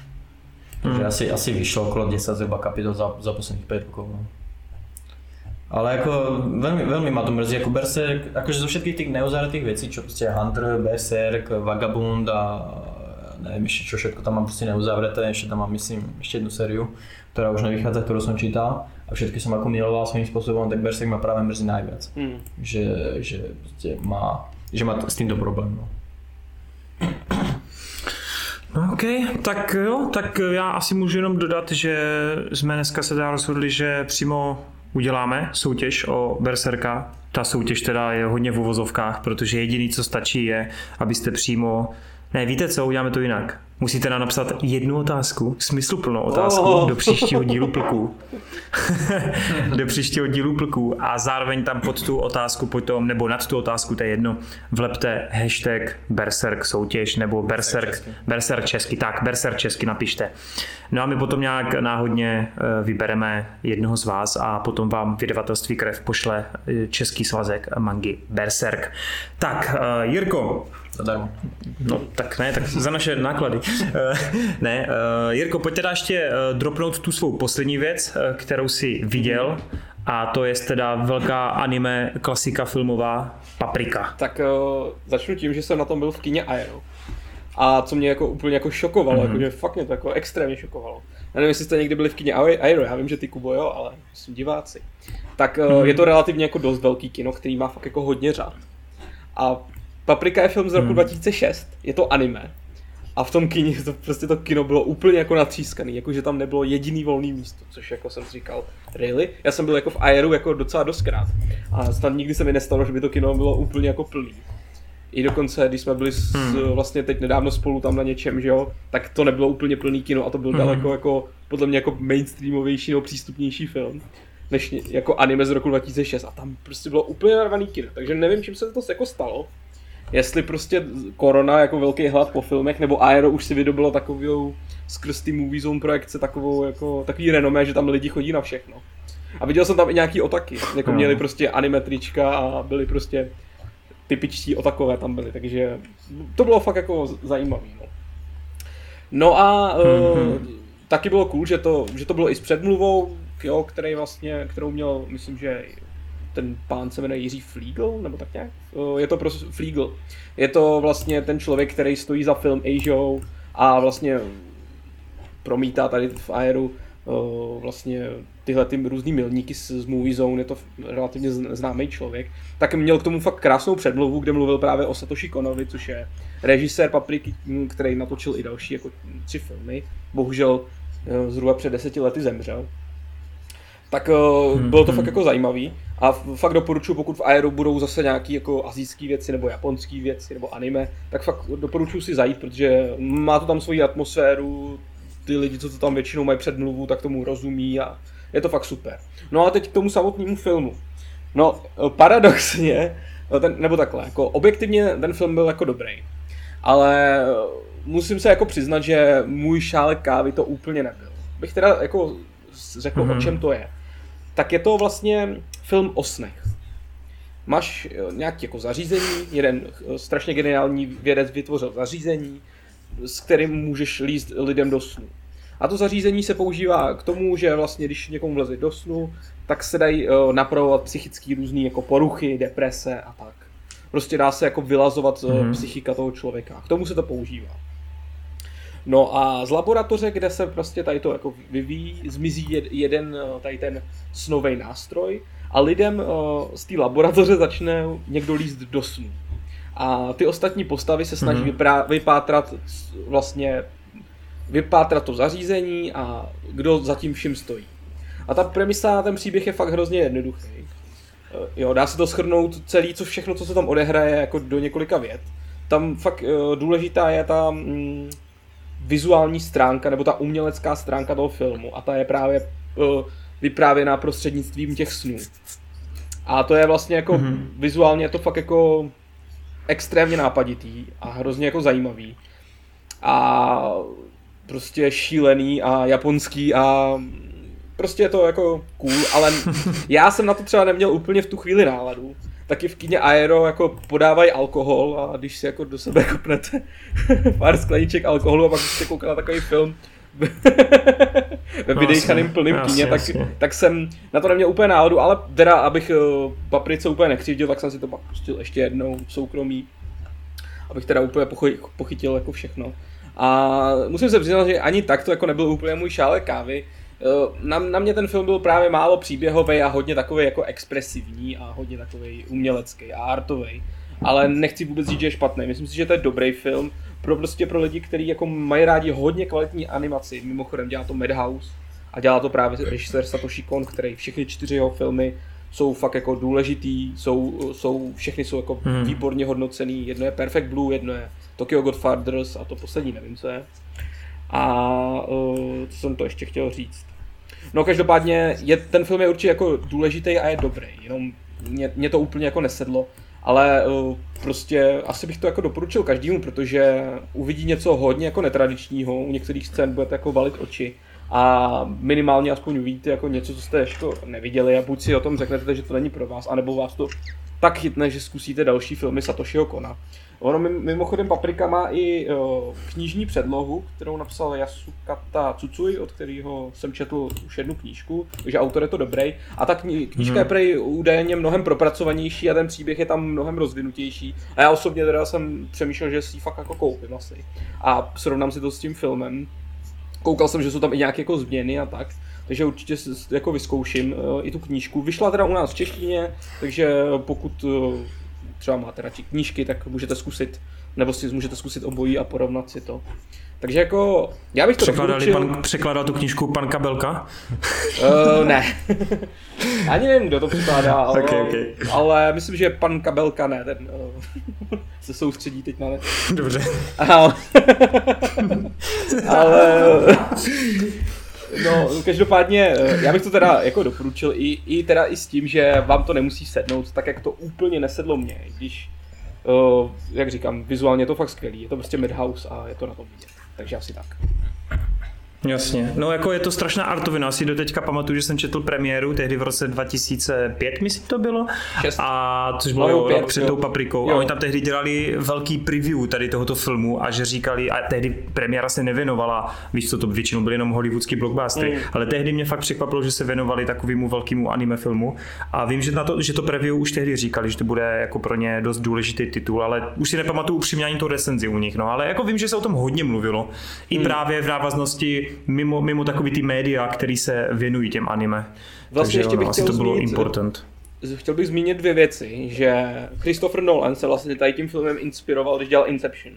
[SPEAKER 2] Takže asi vyšlo okolo 10 zhruba kapitol za posledných 5 rokov. No. Ale ako veľmi ma to mrzí, ako Berserk, akože zo všetkých tých neuzavretých vecí, čo proste Hunter, Berserk, Vagabond a neviem ešte čo všetko tam mám proste neuzavreté, ešte tam mám myslím ešte jednu sériu, ktorá už nevychádza, ktorú som čítal a všetky som ako miloval svojím spôsobom, tak Berserk ma práve mrzí najviac. Že má s týmto problém. No.
[SPEAKER 1] No OK, tak jo, tak já asi můžu jenom dodat, že jsme dneska se teda rozhodli, že přímo uděláme soutěž o Berserka. Ta soutěž teda je hodně v uvozovkách, protože jediný, co stačí, je, abyste přímo... Ne, víte co, uděláme to jinak. Musíte nám napsat jednu otázku, smysluplnou otázku do příštího dílu Plků. Do příštího dílu Plků a zároveň tam pod tu otázku potom, nebo nad tu otázku, to je jedno, vlepte hashtag Berserk soutěž nebo Berserk česky, tak Berserk česky napište. No a my potom nějak náhodně vybereme jednoho z vás a potom vám vydavatelství Krev pošle český svazek mangy Berserk. Tak, Jirko.
[SPEAKER 2] Zadarmo.
[SPEAKER 1] No tak ne, tak za naše náklady. Jirko, pojď teda ještě dropnout tu svou poslední věc, kterou jsi viděl, a to je teda velká anime klasika filmová Paprika.
[SPEAKER 3] Tak začnu tím, že jsem na tom byl v kině Aero. A co mě jako úplně jako šokovalo, jakože fakt mě to jako extrémně šokovalo. Já nevím, jestli jste někdy byli v kině Aero, já vím, že ty, Kubo, jo, ale jsou diváci. Tak je to relativně jako dost velký kino, který má fakt jako hodně řád. A Paprika je film z roku 2006, je to anime. A v tom kině to kino bylo úplně jako natřískaný, jakože tam nebylo jediný volný místo, což jako jsem si říkal, really? Já jsem byl jako v Aeru jako docela doskrát a snad nikdy se mi nestalo, že by to kino bylo úplně jako plný. I dokonce, když jsme byli vlastně teď nedávno spolu tam na něčem, že jo, tak to nebylo úplně plný kino a to byl daleko jako, podle mě jako mainstreamovější nebo přístupnější film, než jako anime z roku 2006 a tam prostě bylo úplně narvaný kino, takže nevím, čím se to jako stalo. Jestli prostě korona jako velký hlad po filmech, nebo Aero už si vydobilo takovou skrz ty Movie Zone projekce takový renomé, že tam lidi chodí na všechno. A viděl jsem tam i nějaký otaky, jako měli prostě animetrička a byli prostě typičtí otakové tam byli, takže to bylo fakt jako zajímavý. No a taky bylo cool, že to bylo i s předmluvou, jo, kterou měl, myslím, že ten pán se jmenuje Jiří Fliegl, nebo tak nějak? Je to prostě Fliegl. Je to vlastně ten člověk, který stojí za film Ažou a vlastně promítá tady v Aeru vlastně tyhle ty různý milníky z Movie Zone, je to relativně známý člověk, tak měl k tomu fakt krásnou předmluvu, kde mluvil právě o Satoshi Konovi, což je režisér Papriky, který natočil i další jako 3 filmy. Bohužel zhruba před 10 lety zemřel. Tak bylo to fakt jako zajímavý a fakt doporučuji, pokud v Aero budou zase nějaký jako asijský věci nebo japonský věci nebo anime, tak fakt doporučuji si zajít, protože má to tam svoji atmosféru, ty lidi, co to tam většinou mají předmluvu, tak tomu rozumí a je to fakt super. No a teď k tomu samotnému filmu. No paradoxně, nebo takhle, jako objektivně ten film byl jako dobrý, ale musím se jako přiznat, že můj šálek kávy to úplně nebyl. Bych teda jako řekl, o čem to je. Tak je to vlastně film o snech. Máš nějaké jako zařízení, jeden strašně geniální vědec vytvořil zařízení, s kterým můžeš líst lidem do snu. A to zařízení se používá k tomu, že vlastně když někomu vleze do snu, tak se dají napravovat psychické různý jako poruchy, deprese a tak. Prostě dá se jako vylazovat psychika toho člověka. K tomu se to používá. No a z laboratoře, kde se prostě tady to jako vyvíjí, zmizí jeden tady ten snovej nástroj a lidem z té laboratoře začne někdo líst do snu. A ty ostatní postavy se snaží vypátrat to zařízení a kdo za tím vším stojí. A ta premisa, ten příběh je fakt hrozně jednoduchý. Jo, dá se to shrnout celý, všechno, co se tam odehraje, jako do několika vět. Tam fakt důležitá je ta vizuální stránka, nebo ta umělecká stránka toho filmu. A ta je právě vyprávěná prostřednictvím těch snů. A to je vlastně jako vizuálně je to fakt jako extrémně nápaditý a hrozně jako zajímavý. A prostě šílený a japonský a prostě je to jako cool, ale já jsem na to třeba neměl úplně v tu chvíli náladu. Taky v kině Aero jako podávají alkohol a když si jako do sebe kopnete pár skleniček alkoholu a pak jste koukal na takový film ve vydejchaným plným kině, tak jsem na to neměl úplně náladu, ale teda abych Paprice úplně nekřivdil, tak jsem si to pak pustil ještě jednou v soukromí, abych teda úplně pochytil jako všechno. A musím se přiznat, že ani tak to jako nebyl úplně můj šálek kávy. Na mě ten film byl právě málo příběhový a hodně takový jako expresivní a hodně takový umělecký a artový. Ale nechci vůbec říct, že je špatný. Myslím si, že to je dobrý film pro lidi, kteří jako mají rádi hodně kvalitní animaci. Mimochodem dělá to Madhouse a dělá to právě režisér Satoshi Kon, který všechny 4 jeho filmy jsou fakt jako důležitý, všechny jsou jako výborně hodnocený. Jedno je Perfect Blue, jedno je Tokyo Godfathers a to poslední nevím, co je. A co jsem to ještě chtěl říct. No každopádně ten film je určitě jako důležitý a je dobrý, jenom mě to úplně jako nesedlo, ale prostě asi bych to jako doporučil každému, protože uvidí něco hodně jako netradičního, u některých scén budete jako valit oči a minimálně aspoň uvidíte jako něco, co jste ještě neviděli a buď si o tom řeknete, že to není pro vás, anebo vás to tak chytne, že zkusíte další filmy Satoshiho Kona. Ono mimochodem Paprika má i knižní předlohu, kterou napsal Yasukata Tsutsui, od kterého jsem četl už jednu knížku, takže autor je to dobrý. A ta knížka je prej údajně mnohem propracovanější a ten příběh je tam mnohem rozvinutější. A já osobně teda jsem přemýšlel, že si ji fakt jako koupím asi. A srovnám si to s tím filmem. Koukal jsem, že jsou tam i nějaké jako změny a tak. Takže určitě jako vyzkouším i tu knížku. Vyšla teda u nás v češtině, takže pokud třeba máte radši knížky, tak můžete zkusit, nebo si můžete zkusit obojí a porovnat si to. Takže jako, já bych to doporučil.
[SPEAKER 1] Překládal tu knížku pan Kabelka?
[SPEAKER 3] Ne. Ani nevím, kdo to překládá, ale myslím, že pan Kabelka ne, ten se soustředí teď na ne.
[SPEAKER 1] Dobře.
[SPEAKER 3] Ale no, každopádně, já bych to teda jako doporučil i s tím, že vám to nemusí sednout, tak jak to úplně nesedlo mě, když, jak říkám, vizuálně je to fakt skvělý, je to prostě Madhouse a je to na tom vidět, takže asi tak.
[SPEAKER 1] Jasně, no jako je to strašná artovina, asi do teďka pamatuju, že jsem četl premiéru, tehdy v roce 2005, myslím to bylo,
[SPEAKER 3] 6.
[SPEAKER 1] a což bylo rok před tou Paprikou a oni tam tehdy dělali velký preview tady tohoto filmu a že říkali, a tehdy premiéra se nevěnovala, víš co, to většinou byly jenom hollywoodský blockbustery, ale tehdy mě fakt překvapilo, že se věnovali takovému velkému anime filmu a vím, že to preview už tehdy říkali, že to bude jako pro ně dost důležitý titul, ale už si nepamatuju upřímně ani to recenzi u nich, no, ale jako vím, že se o tom hodně mluvilo, i právě v návaznosti mimo takový ty média, který se věnují těm anime.
[SPEAKER 3] Vlastně ještě bych chtěl
[SPEAKER 1] to bylo
[SPEAKER 3] zmínit,
[SPEAKER 1] important.
[SPEAKER 3] Chtěl bych zmínit 2 věci, že Christopher Nolan se vlastně tady tím filmem inspiroval, když dělal Inception.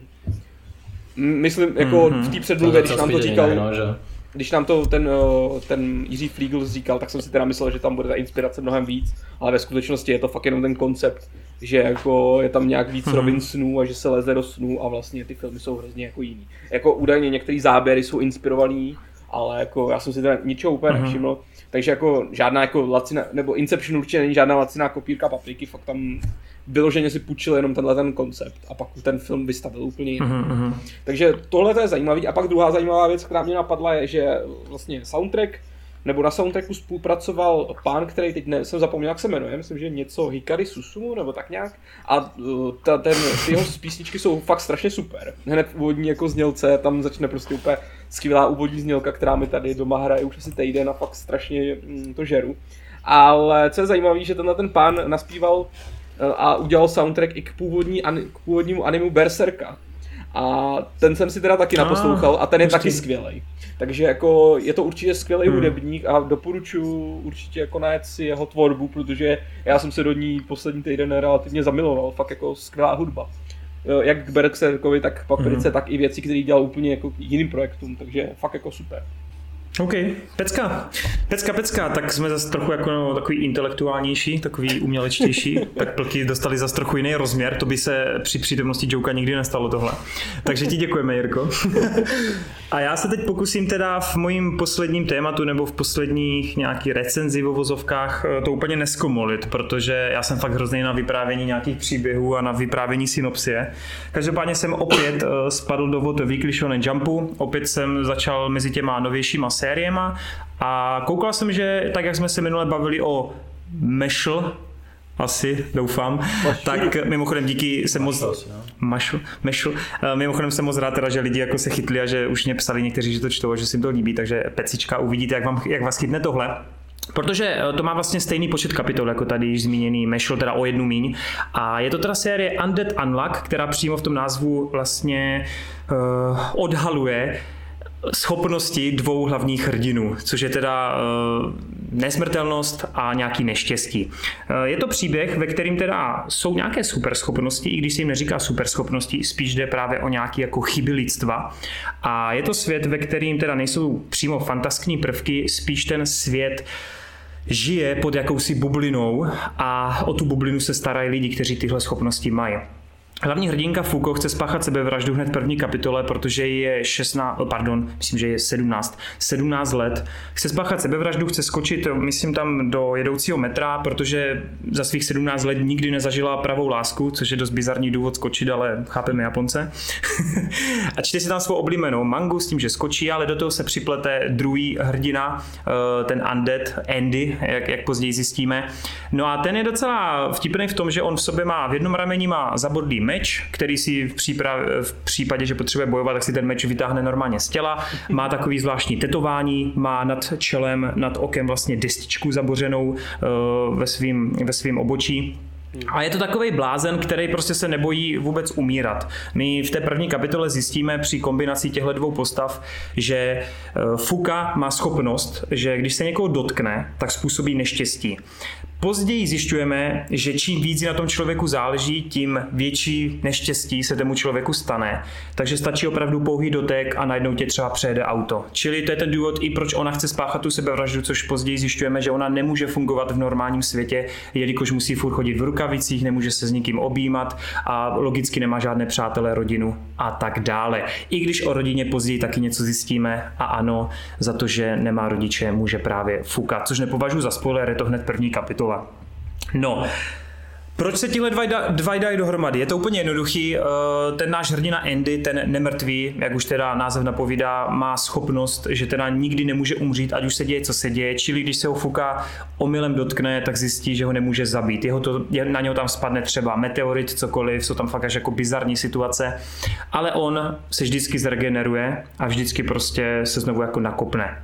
[SPEAKER 3] Myslím, jako v té předmluvě, když nám to říkal, když nám to ten Jiří Fliegl říkal, tak jsem si teda myslel, že tam bude ta inspirace mnohem víc, ale ve skutečnosti je to fakt jenom ten koncept, že jako je tam nějak víc rovin snů a že se leze do snů a vlastně ty filmy jsou hrozně jako jiný. Jako údajně některé záběry jsou inspirovaný, ale jako já jsem si teda ničeho úplně nevšiml, takže jako žádná jako laciná, nebo Inception určitě není žádná laciná kopírka Papriky, fakt tam vyloženě si půjčil jenom ten koncept a pak ten film vystavil úplně jiný. Takže tohle je zajímavý a pak druhá zajímavá věc, která mě napadla, je, že vlastně na soundtracku spolupracoval pán, který teď jsem zapomněl, jak se jmenuje, myslím, že něco Hikari Susumu nebo tak nějak a ty jeho písničky jsou fakt strašně super. Hned úvodní jako znělce, tam začne prostě úplně skvělá úvodní znělka, která mi tady doma hraje už asi týden a fakt strašně to žeru. Ale co je zajímavé, že ten pán naspíval a udělal soundtrack i k původnímu animu Berserka. A ten jsem si teda taky naposlouchal a ten je taky skvělej. Takže jako je to určitě skvělý hudebník a doporučuji určitě jako najet si jeho tvorbu, protože já jsem se do ní poslední týden relativně zamiloval. Fakt jako skvělá hudba. Jak k Berserkovi, tak k Paprice, tak i věci, které dělal úplně jako k jiným projektům, takže fakt jako super.
[SPEAKER 1] OK, pecka, tak jsme zase trochu jako takový intelektuálnější, takový umělečtější, tak Plky dostali zase trochu jiný rozměr, to by se při přítomnosti Joka nikdy nestalo tohle. Takže ti děkujeme, Jirko. A já se teď pokusím teda v mojím posledním tématu nebo v posledních nějaký recenzi v uvozovkách to úplně neskomolit, protože já jsem fakt hrozný na vyprávění nějakých příběhů a na vyprávění synopsie. Každopádně jsem opět spadl do vod Weekly Shonen Jumpu, opět jsem začal mezi těma novějšíma sériema a koukal jsem, že tak jak jsme se minule bavili o Mešl, asi, doufám, tak mimochodem díky jsem moc... Mešl. Mimochodem jsem moc rád teda, že lidi jako se chytli a že už mě psali někteří, že to čtou a že si jim to líbí, takže pecička, uvidíte, jak vás chytne tohle. Protože to má vlastně stejný počet kapitol jako tady již zmíněný Mešl, teda o jednu míň. A je to teda série Undead Unluck, která přímo v tom názvu vlastně odhaluje schopnosti 2 hlavních hrdinů, což je teda nesmrtelnost a nějaký neštěstí. Je to příběh, ve kterým teda jsou nějaké superschopnosti, i když se jim neříká superschopnosti, spíš jde právě o nějaké jako chyby lidstva. A je to svět, ve kterým teda nejsou přímo fantastické prvky, spíš ten svět žije pod jakousi bublinou a o tu bublinu se starají lidi, kteří tyhle schopnosti mají. Hlavní hrdinka Fuko chce spáchat sebevraždu hned v první kapitole, protože je 17 let. Chce spáchat sebevraždu, chce skočit, myslím tam do jedoucího metra, protože za svých 17 let nikdy nezažila pravou lásku, což je dost bizarní důvod skočit, ale chápeme Japonce. A čte si tam svou oblíbenou mangu s tím, že skočí, ale do toho se připlete druhý hrdina, ten Undead, Andy, jak později zjistíme. No a ten je docela vtipný v tom, že on v sobě má, v jednom rameni má zabodlý meč, který si v případě, že potřebuje bojovat, tak si ten meč vytáhne normálně z těla. Má takový zvláštní tetování, má nad čelem, nad okem vlastně destičku zabořenou ve svým obočí. A je to takovej blázen, který prostě se nebojí vůbec umírat. My v té první kapitole zjistíme při kombinaci těchto 2 postav, že Fuka má schopnost, že když se někoho dotkne, tak způsobí neštěstí. Později zjišťujeme, že čím víc na tom člověku záleží, tím větší neštěstí se tomu člověku stane. Takže stačí opravdu pouhý dotek a najednou tě třeba přejede auto. Čili to je ten důvod i proč ona chce spáchat tu sebevraždu, což později zjišťujeme, že ona nemůže fungovat v normálním světě, jelikož musí furt chodit v rukavicích, nemůže se s nikým objímat a logicky nemá žádné přátelé, rodinu a tak dále. I když o rodině později taky něco zjistíme a ano, za to, že nemá rodiče, může právě fukat, což nepovažuji za spoiler, je to hned první kapitola. No, proč se tihle dva dají dohromady? Je to úplně jednoduchý. Ten náš hrdina Andy, ten nemrtvý, jak už teda název napovídá, má schopnost, že teda nikdy nemůže umřít, ať už se děje, co se děje. Čili když se ho Fuka omylem dotkne, tak zjistí, že ho nemůže zabít. Na něho tam spadne třeba meteorit, cokoliv, jsou tam fakt až jako bizarní situace. Ale on se vždycky zregeneruje a vždycky prostě se znovu jako nakopne.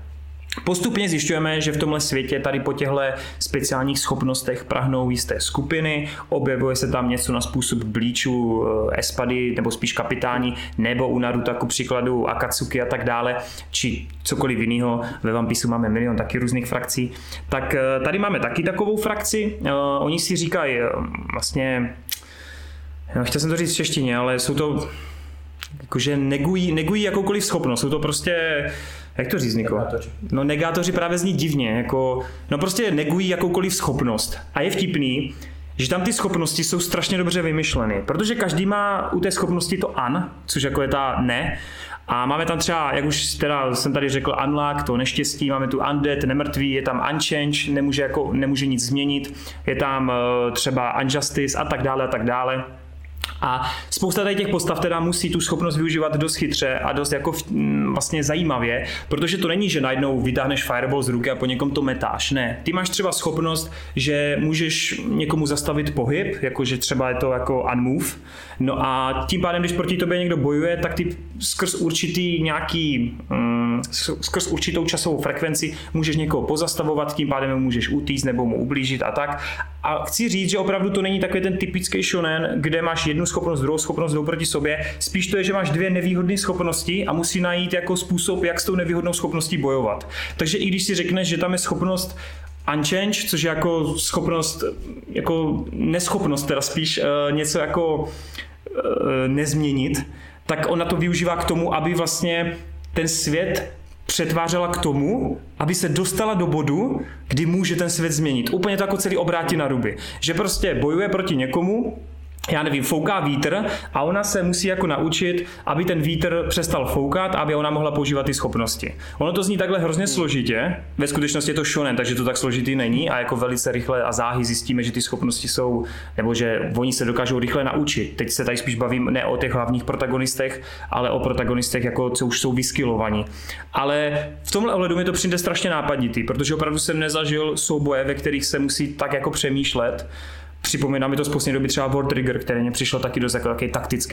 [SPEAKER 1] Postupně zjišťujeme, že v tomhle světě tady po těchto speciálních schopnostech prahnou jisté skupiny, objevuje se tam něco na způsob Bleachu, Espady, nebo spíš kapitáni, nebo u Naruto jako příkladu Akatsuki a tak dále, či cokoliv jiného. Ve One Pieceu máme milion taky různých frakcí. Tak tady máme taky takovou frakci, oni si říkají vlastně, chtěl jsem to říct v češtině, ale jsou to jakože negují jakoukoliv schopnost, jsou to prostě, jak to říct, Niko? No negátoři právě zní divně, jako, no prostě negují jakoukoliv schopnost. A je vtipný, že tam ty schopnosti jsou strašně dobře vymyšleny, protože každý má u té schopnosti to an, což jako je ta ne, a máme tam třeba, jak už teda jsem tady řekl, unlock, to neštěstí, máme tu undead, nemrtvý, je tam unchange, nemůže nic změnit, je tam třeba unjustice a tak dále. A spousta tady těch postav teda musí tu schopnost využívat dost chytře a dost jako vlastně zajímavě, protože to není, že najednou vytáhneš fireball z ruky a po někom to metáš. Ne, ty máš třeba schopnost, že můžeš někomu zastavit pohyb, jakože třeba je to jako unmove, no a tím pádem, když proti tobě někdo bojuje, tak ty skrz určitou časovou frekvenci můžeš někoho pozastavovat, tím pádem mu můžeš utíct nebo mu ublížit a tak. A chci říct, že opravdu to není takový ten typický shonen, kde máš jednu schopnost, druhou schopnost jdou proti sobě. Spíš to je, že máš dvě nevýhodné schopnosti a musí najít jako způsob, jak s tou nevýhodnou schopností bojovat. Takže i když si řekneš, že tam je schopnost unchange, což je jako schopnost, jako neschopnost, teda spíš něco jako nezměnit, tak ona to využívá k tomu, aby vlastně ten svět přetvářela k tomu, aby se dostala do bodu, kdy může ten svět změnit. Úplně to jako celý obrátí na ruby. Že prostě bojuje proti někomu, já nevím, fouká vítr a ona se musí jako naučit, aby ten vítr přestal foukat, aby ona mohla používat ty schopnosti. Ono to zní takhle hrozně složitě, ve skutečnosti je to shonen, takže to tak složitý není a jako velice rychle a záhy zjistíme, že ty schopnosti jsou, nebo že oni se dokážou rychle naučit. Teď se tady spíš bavím ne o těch hlavních protagonistech, ale o protagonistech, jako co už jsou vyskillovaní. Ale v tomhle ohledu mi to přijde strašně nápaditý, protože opravdu jsem nezažil souboje, ve kterých se musí tak jako přemýšlet. Připomíná mi to z poslední doby třeba War Trigger, který mě přišel taky dost jako takový taktický.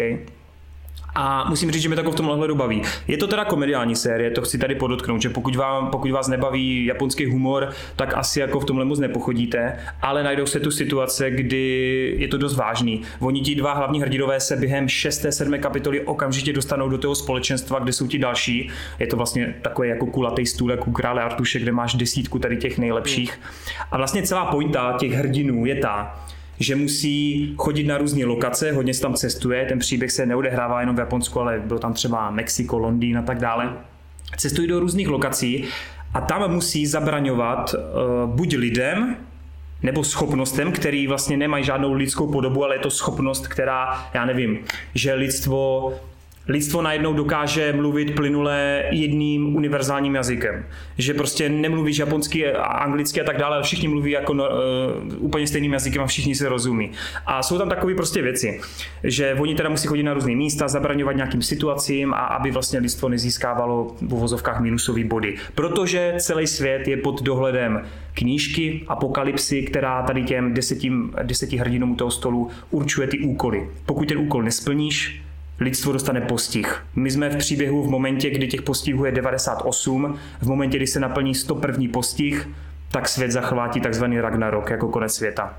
[SPEAKER 1] A musím říct, že mě to v tomhle ohledu baví. Je to teda komediální série, to chci tady podotknout, že pokud vás nebaví japonský humor, tak asi jako v tomhle moc nepochodíte, ale najdou se tu situace, kdy je to dost vážný. Oni ti dva hlavní hrdinové se během 6. 7. kapitoly okamžitě dostanou do toho společenstva, kde jsou ti další. Je to vlastně takový jako kulatý stůl, jako u Krále Artuše, kde máš 10 tady těch nejlepších. A vlastně celá pointa těch hrdinů je ta, že musí chodit na různé lokace, hodně se tam cestuje, ten příběh se neodehrává jenom v Japonsku, ale bylo tam třeba Mexiko, Londýn a tak dále. Cestují do různých lokací a tam musí zabraňovat buď lidem, nebo schopnostem, který vlastně nemají žádnou lidskou podobu, ale je to schopnost, která, já nevím, že lidstvo najednou dokáže mluvit plynule jedním univerzálním jazykem. Že prostě nemluvíš japonsky a anglicky a tak dále, ale všichni mluví jako úplně stejným jazykem a všichni se rozumí. A jsou tam takové prostě věci, že oni teda musí chodit na různé místa, zabraňovat nějakým situacím a aby vlastně lidstvo nezískávalo v uvozovkách minusové body. Protože celý svět je pod dohledem knížky Apokalypsy, která tady těm 10 hrdinům u toho stolu určuje ty úkoly. Pokud ten úkol nesplníš, lidstvo dostane postih. My jsme v příběhu v momentě, kdy těch postihů je 98, v momentě, kdy se naplní 101. postih, tak svět zachvátí takzvaný Ragnarok, jako konec světa.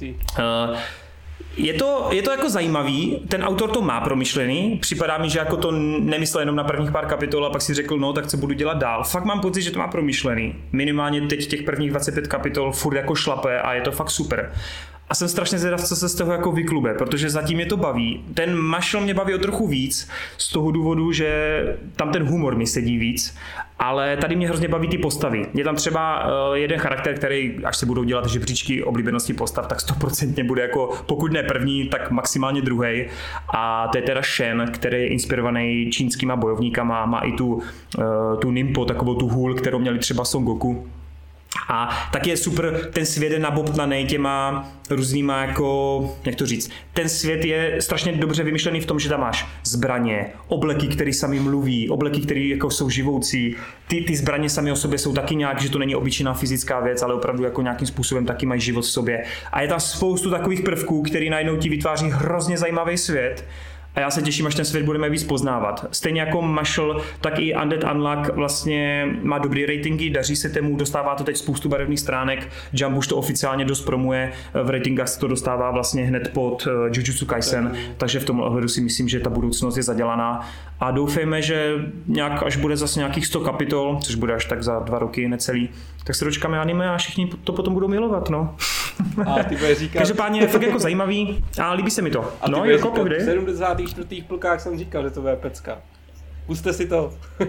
[SPEAKER 1] Je to jako zajímavý, ten autor to má promyšlený, připadá mi, že jako to nemyslel jenom na prvních pár kapitol a pak si řekl, no tak co budu dělat dál. Fakt mám pocit, že to má promyšlený. Minimálně teď těch prvních 25 kapitol furt jako šlape a je to fakt super. A jsem strašně zvědav, co se z toho jako vyklube, protože zatím mě to baví. Ten Mashle mě baví o trochu víc, z toho důvodu, že tam ten humor mi sedí víc, ale tady mě hrozně baví ty postavy. Je tam třeba jeden charakter, který, až se budou dělat žebříčky oblíbenosti postav, tak 100% bude jako, pokud ne první, tak maximálně druhý. A to je teda Shen, který je inspirovaný čínskýma bojovníkama, má i tu Nimpo, takovou tu hůl, kterou měli třeba Son Goku. A taky je super, ten svět je nabobtnaný těma různýma jako, jak to říct, ten svět je strašně dobře vymyšlený v tom, že tam máš zbraně, obleky, které sami mluví, obleky, které jako jsou živoucí, ty zbraně sami o sobě jsou taky nějak, že to není obyčejná fyzická věc, ale opravdu jako nějakým způsobem taky mají život v sobě. A je tam spoustu takových prvků, které najednou ti vytváří hrozně zajímavý svět. A já se těším, až ten svět budeme víc poznávat. Stejně jako Mashle, tak i Undead Unluck vlastně má dobrý ratingy, daří se tomu, dostává to teď spoustu barevných stránek, Jump už to oficiálně dost promuje, v ratingách se to dostává vlastně hned pod Jujutsu Kaisen, takže v tomhle ohledu si myslím, že ta budoucnost je zadělaná a doufejme, že nějak, až bude zase nějakých 100 kapitol, což bude až tak za 2 roky necelý, tak se dočkáme anime a všichni to potom budou milovat, no.
[SPEAKER 3] A ty bude říkat...
[SPEAKER 1] Každopádně je fakt jako zajímavý a líbí se mi to.
[SPEAKER 3] A
[SPEAKER 1] no, jako pohdej.
[SPEAKER 3] V 74. plkách jsem říkal, že to bude pecka. Puste si to.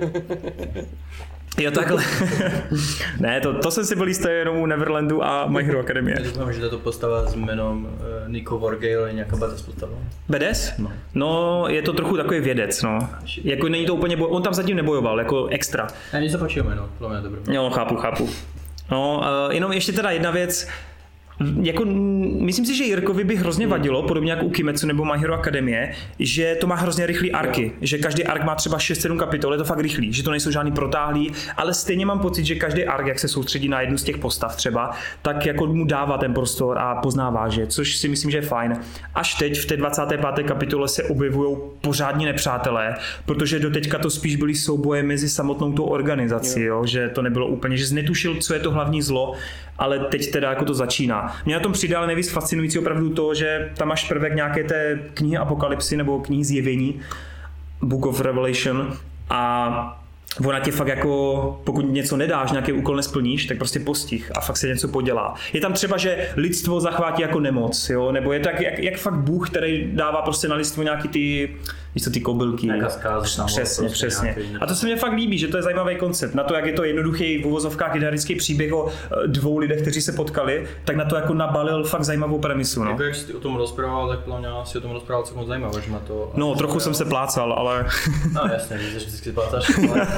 [SPEAKER 1] Jo, takhle. Ne, to jsem si byl jistý jenom u Neverlandu a My Hero Academie.
[SPEAKER 2] Já říkám, že tato postava s jménem Nico Wargale je nějaká badass postava.
[SPEAKER 1] Badass? No, je to trochu takový vědec, no. Jako není to úplně, on tam zatím nebojoval, jako extra.
[SPEAKER 2] Já mě zapáčil jméno, to mě dobré.
[SPEAKER 1] Jo, chápu. No, jenom ještě teda jedna věc. Jako, myslím si, že Jirkovi by hrozně vadilo, podobně jako u Kimetsu nebo My Hero Academie, že to má hrozně rychlý arky, že každý ark má třeba 6-7 kapitol, je to fakt rychlý, že to nejsou žádný protáhlý, ale stejně mám pocit, že každý ark, jak se soustředí na jednu z těch postav třeba, tak jako mu dává ten prostor a poznává, že, což si myslím, že je fajn. Až teď v té 25. kapitole se objevují pořádní nepřátelé, protože doteďka to spíš byly souboje mezi samotnou tou organizací, jo, že to nebylo úplně, že netušil, co je to hlavní zlo, ale teď teda jako to začíná. Mě na tom přijde ale nejvíc fascinující opravdu to, že tam máš prvek nějaké té knihy Apokalypsy nebo knihy Zjevení, Book of Revelation a ona tě fakt jako, pokud něco nedáš, nějaký úkol nesplníš, tak prostě postih a fakt se něco podělá. Je tam třeba, že lidstvo zachvátí jako nemoc, jo? Nebo je to jak fakt Bůh, který dává prostě na lidstvo nějaký ty kobylky. Přesně. A to se mně fakt líbí, že to je zajímavý koncept. Na to, jak je to jednoduchý v uvozovkách idealický příběh o 2 lidech, kteří se potkali, tak na to jako nabalil fakt zajímavou premisu. No.
[SPEAKER 2] Jako jak jsi o tom rozprával, tak plně si o tom rozprával celkom zajímavé, že má to...
[SPEAKER 1] No, trochu jsem se plácal, ale...
[SPEAKER 2] No jasně, že vždycky plácáš.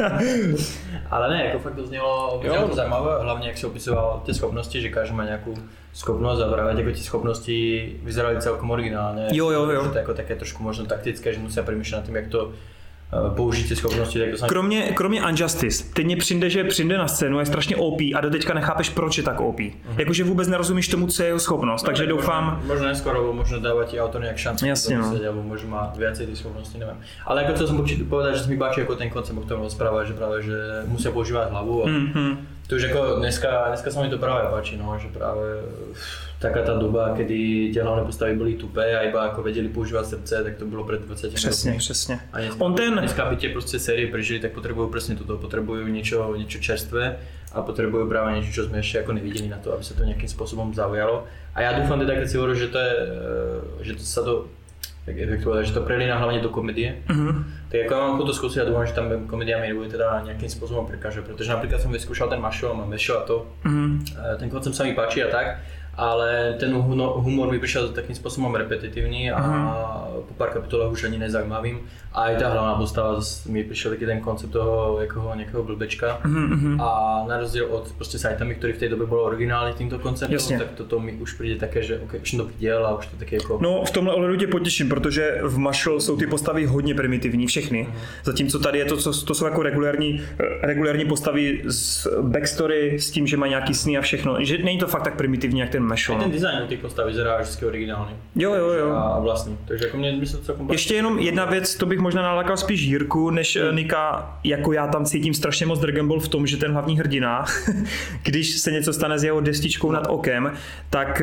[SPEAKER 2] Ale ne, jako fakt to znělo to zajímavé, hlavně jak se opisoval ty schopnosti, že každý má nějakou schopnost a právě jako ty schopnosti vyzeraly celkom originálně.
[SPEAKER 1] Jo.
[SPEAKER 2] Že to jako také trošku možno taktické, že musí přemýšlet nad tím, jak to použít ty schopnosti. Tak to
[SPEAKER 1] kromě Unjustice, teď mě přijde na scénu, je strašně OP a do teďka nechápeš, proč je tak OP. Jakože vůbec nerozumíš tomu, co je jeho schopnost, takže doufám...
[SPEAKER 2] Možno neskoro, možno dávať ti autor nějak šanci, alebo možno má viacej ty schopnosti, nevím. Ale jako co jsem určitě povedal, že se mi páči jako ten koncept, o kterém rozpráva, že právě, že musí používat hlavu. A to už jako dneska se mi to právě páči, no, že právě taká ta doba, kedy tie hlavné postavy byly tupé a iba ako vedeli používať srdce, tak to bylo před 20 rokmi.
[SPEAKER 1] Přesně.
[SPEAKER 2] A dneska by tie prostě série prežili, tak potrebujú presne toto, potrebujú niečo čerstvé a potrebujú práve niečo, čo sme ešte ako nevideli na to, aby sa to nejakým spôsobom zaujalo. A ja dúfam teda, keď si hovoril, že to sa to že to prelína hlavne do komedie. Tak ako ja mám toto skúsiť a dúfam, že tam komédia mi bude teda nejakým spôsobom prekáže, pretože napríklad som vyskúšal ten Mashle, mám Mashle a to, ten koncept sa mi páči a tak, ale ten humor mi prišiel takým spôsobom repetitívny a po pár kapitolách už ani nezaujímavým. A aj tá hlavná postava mi prišiel taký ten koncept toho nejakého blbečka. A na rozdiel od prostě Saitamy, ktorý v tej dobe bol originálny týmto konceptom, tak toto mi už přijde také, že ok, už to viděl a už to taky jako...
[SPEAKER 1] No v tomhle ohledu tě potěším, protože v Mashle jsou ty postavy hodně primitivní, všechny. Zatímco tady je to jsou jako regulární postavy z backstory s tím, že mají nějaký sny a všechno. Že není to fakt tak primitivní, jak ten Mashle.
[SPEAKER 2] Ten design těch postav vyzerá vždycky originálně.
[SPEAKER 1] Jo.
[SPEAKER 2] A vlastní. Takže jako mě myslím celkom...
[SPEAKER 1] Ještě jenom jedna věc, to bych možná nalákal spíš Jirku než Nika, jako já tam cítím strašně moc Dragon Ball v tom, že ten hlavní hrdina, když se něco stane s jeho destičkou nad okem, tak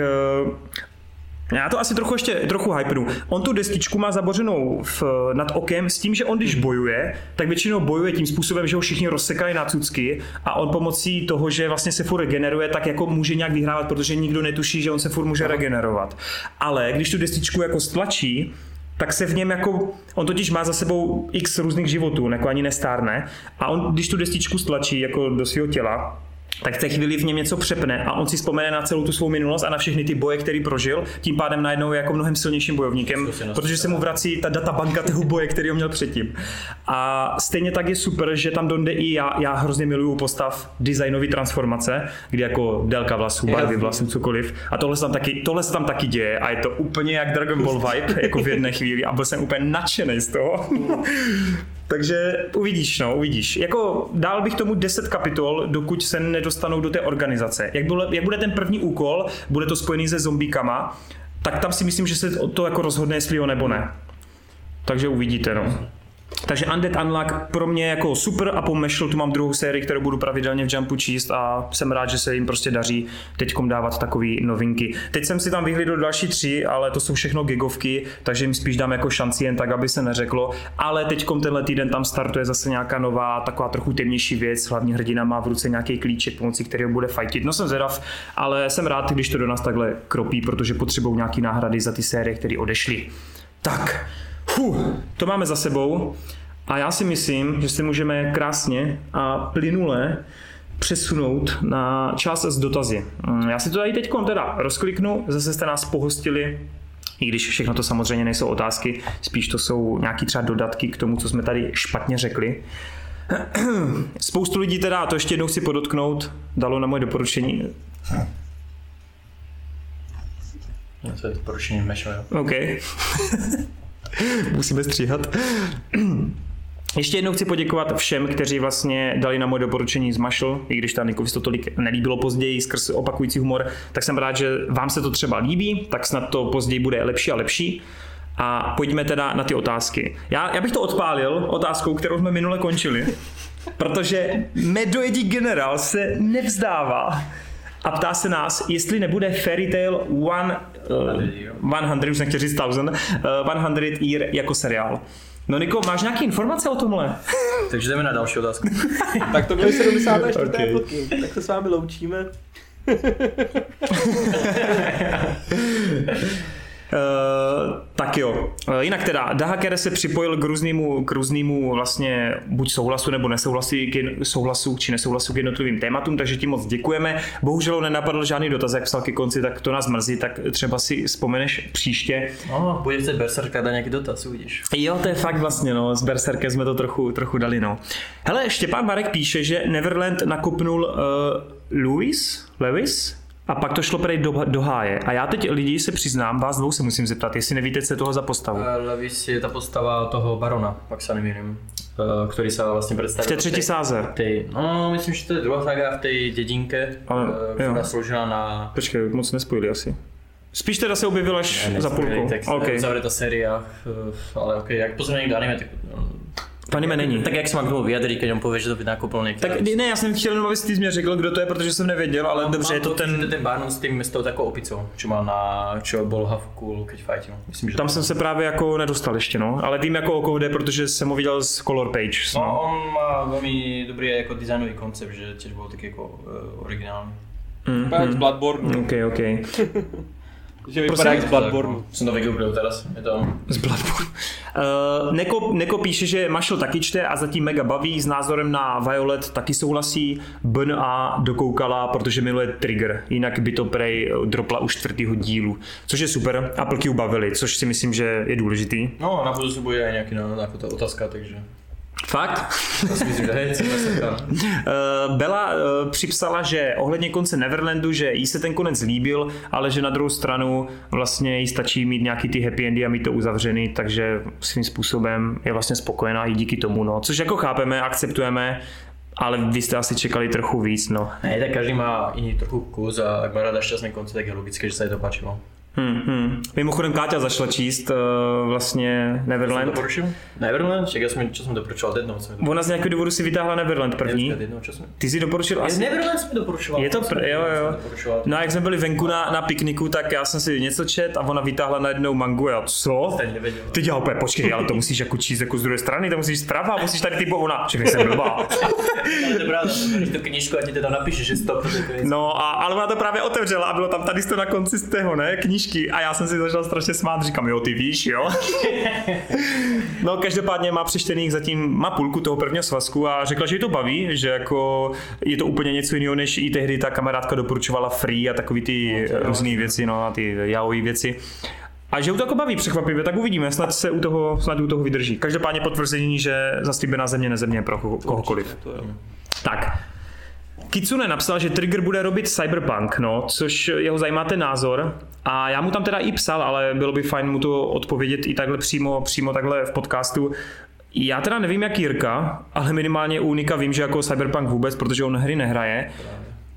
[SPEAKER 1] já to asi trochu hypenu. On tu destičku má zabořenou nad okem s tím, že on když bojuje, tak většinou bojuje tím způsobem, že ho všichni rozsekají na cucky a on pomocí toho, že vlastně se furt regeneruje, tak jako může nějak vyhrávat, protože nikdo netuší, že on se furt může regenerovat. Ale když tu destičku jako stlačí, tak se v něm jako, on totiž má za sebou x různých životů, jako ani nestárne a on když tu destičku stlačí jako do svého těla, tak v té chvíli v něm něco přepne a on si vzpomene na celou tu svou minulost a na všechny ty boje, který prožil, tím pádem najednou je jako mnohem silnějším bojovníkem, protože se mu vrací ta databanka toho boje, který ho měl předtím. A stejně tak je super, že tam donde i já hrozně miluju postav designový transformace, kdy jako délka vlasů, barvy vlasů, cokoliv. A tohle se tam taky děje a je to úplně jak Dragon Ball vibe, jako v jedné chvíli a byl jsem úplně nadšený z toho. Takže uvidíš. Jako dál bych tomu 10 kapitol, dokud se nedostanou do té organizace. Jak bude ten první úkol, bude to spojený se zombíkama, tak tam si myslím, že se to jako rozhodne, jestli jo nebo ne. Takže uvidíte, no. Takže Undead Unluck pro mě jako super a po Mashal tu mám druhou sérii, kterou budu pravidelně v Jumpu číst a jsem rád, že se jim prostě daří teďkom dávat takové novinky. Teď jsem si tam vyhlídl další 3, ale to jsou všechno gigovky, takže jim spíš dám jako šanci jen tak, aby se neřeklo. Ale teďkom tenhle týden tam startuje zase nějaká nová, taková trochu temnější věc. Hlavní hrdina má v ruce nějaký klíček, pomocí kterého bude fightit. No jsem zvědav, ale jsem rád, když to do nás takhle kropí, protože potřebují nějaký náhrady za ty série, které odešly. Tak. To máme za sebou a já si myslím, že si můžeme krásně a plynule přesunout na část s dotazy. Já si to tady teď teda rozkliknu, zase jste nás pohostili, i když všechno to samozřejmě nejsou otázky, spíš to jsou nějaký třeba dodatky k tomu, co jsme tady špatně řekli. Spoustu lidí teda, to ještě jednou chci podotknout, dalo na moje doporučení.
[SPEAKER 2] To je doporučení Mashal.
[SPEAKER 1] OK. Musíme stříhat. Ještě jednou chci poděkovat všem, kteří vlastně dali na moje doporučení z Mashal, i když tam Nikovi to tolik nelíbilo později skrz opakující humor, tak jsem rád, že vám se to třeba líbí, tak snad to později bude lepší a lepší. A pojďme teda na ty otázky. Já bych to odpálil otázkou, kterou jsme minule končili, protože Medojedí generál se nevzdává a ptá se nás, jestli nebude Fairy Tail 100, už jsem chtěl říct 1000, 100 Year jako seriál. No Niko, máš nějaké informace o tomhle?
[SPEAKER 2] Takže jdeme na další otázku.
[SPEAKER 3] Tak to byly 74. Okay. Vlky, tak se s vámi loučíme.
[SPEAKER 1] Tak jo. Jinak teda, Dahaker se připojil k různému vlastně buď souhlasu nebo souhlasu či nesouhlasu k jednotlivým tématům, takže ti moc děkujeme. Bohužel nenapadl žádný dotaz, jak psal ke konci, tak to nás mrzí, tak třeba si vzpomeneš příště.
[SPEAKER 2] No, bude se Berserka dát nějaký dotaz, uvidíš.
[SPEAKER 1] Jo, to je fakt vlastně, no, s Berserkem jsme to trochu dali, no. Hele, Štěpán Marek píše, že Neverland nakopnul Lewis? A pak to šlo prej do háje. A já teď lidi se přiznám, vás dvou se musím zeptat, jestli nevíte, co je toho za postavu.
[SPEAKER 2] Lewis je ta postava toho barona, pak se nemýlím, který se vlastně představil.
[SPEAKER 1] V té třetí sáze.
[SPEAKER 2] No, myslím, že to je druhá sága v té dědinke, která složila na...
[SPEAKER 1] Počkej, moc nespojili asi. Spíš teda se objevil až za půlku.
[SPEAKER 2] Okay. Zavřeta séria, ale ok, jak pozorně někdo anime, tak...
[SPEAKER 1] To anime není.
[SPEAKER 2] Tak jak se mám k tomu vyjadřit, když on pově, že to by nakopil někdy?
[SPEAKER 1] Tak ne, já jsem chtěl jenom, abys ty jsi mě řekl, kdo to je, protože jsem nevěděl, ale dobře, je to ten...
[SPEAKER 2] ten Barnon s tou takovou opicou, čo mal čo bol Havkul, keď fightil. Myslím, že
[SPEAKER 1] tam jsem se právě jako nedostal ještě, no, ale vím jako o koho jde, protože jsem ho viděl z Color Page.
[SPEAKER 2] No, on má velmi dobrý jako designový koncept, že těž byl taky jako originální.
[SPEAKER 3] Vypadá z Bloodborne.
[SPEAKER 1] OK.
[SPEAKER 3] Že vypadá jak z Bloodborne.
[SPEAKER 2] Jsem to vygooglil teraz, je to...
[SPEAKER 1] Z Bloodborne. Neko píše, že Mashal taky čte a zatím mega baví, s názorem na Violet taky souhlasí, BNA dokoukala, protože miluje Trigger, jinak by to prej dropla už 4. dílu, což je super a plky ubavili, což si myslím, že je důležitý.
[SPEAKER 2] No, na budoucí bude nějaký ta otázka, takže...
[SPEAKER 1] Fakt?
[SPEAKER 2] Myslím, že
[SPEAKER 1] Bela připsala, že ohledně konce Neverlandu, že jí se ten konec líbil, ale že na druhou stranu vlastně jí stačí mít nějaký ty happy endy a mít to uzavřený, takže svým způsobem je vlastně spokojená i díky tomu, no. Což jako chápeme, akceptujeme, ale vy jste asi čekali trochu víc, no.
[SPEAKER 2] Ne, tak každý má jiný trochu kus a jak má ráda šťastný konce, tak je logické, že se jí to páčilo.
[SPEAKER 1] Mimochodem Káťa zašla číst vlastně Neverland.
[SPEAKER 2] Doporučil? Neverland? Čekaj, čo jsem doporučoval, jednou jsem doporučil.
[SPEAKER 1] Ona z nějakého důvodu si vytáhla Neverland první. Ty jsi doporučil asi?
[SPEAKER 2] Neverland jsem doporučoval.
[SPEAKER 1] Je to jo. No a jak jsme byli venku na pikniku, tak já jsem si něco čet a ona vytáhla najednou mangu a co? Ty dělal úplně, počkej, ale to musíš jako číst jako z druhé strany, to musíš zprava, musíš tady typu ona. Čekaj, jsem blbá.
[SPEAKER 2] Ale to pravda, když tu knížku a ti to tam napíše, že stop.
[SPEAKER 1] No ale ona to právě otevřela a bylo tam tady to na konci z toho, ne, knížky. A já jsem si začal strašně smát, říkám, jo, ty víš, jo. No každopádně má přečtených zatím, má půlku toho prvního svazku a řekla, že ji to baví, že jako je to úplně něco jiného, než i tehdy ta kamarádka doporučovala Free a takový ty různé věci, no a ty yaoi věci. A že u to jako baví překvapivě, tak uvidíme, snad u toho vydrží. Každopádně potvrzení, že zaslíbená země nezemě pro kohokoliv. Tak. Kitsune napsal, že Trigger bude robit Cyberpunk, no, což jeho zajímá ten názor a já mu tam teda i psal, ale bylo by fajn mu to odpovědět i takhle přímo takhle v podcastu. Já teda nevím jak Jirka, ale minimálně u Nika vím, že jako Cyberpunk vůbec, protože on hry nehraje.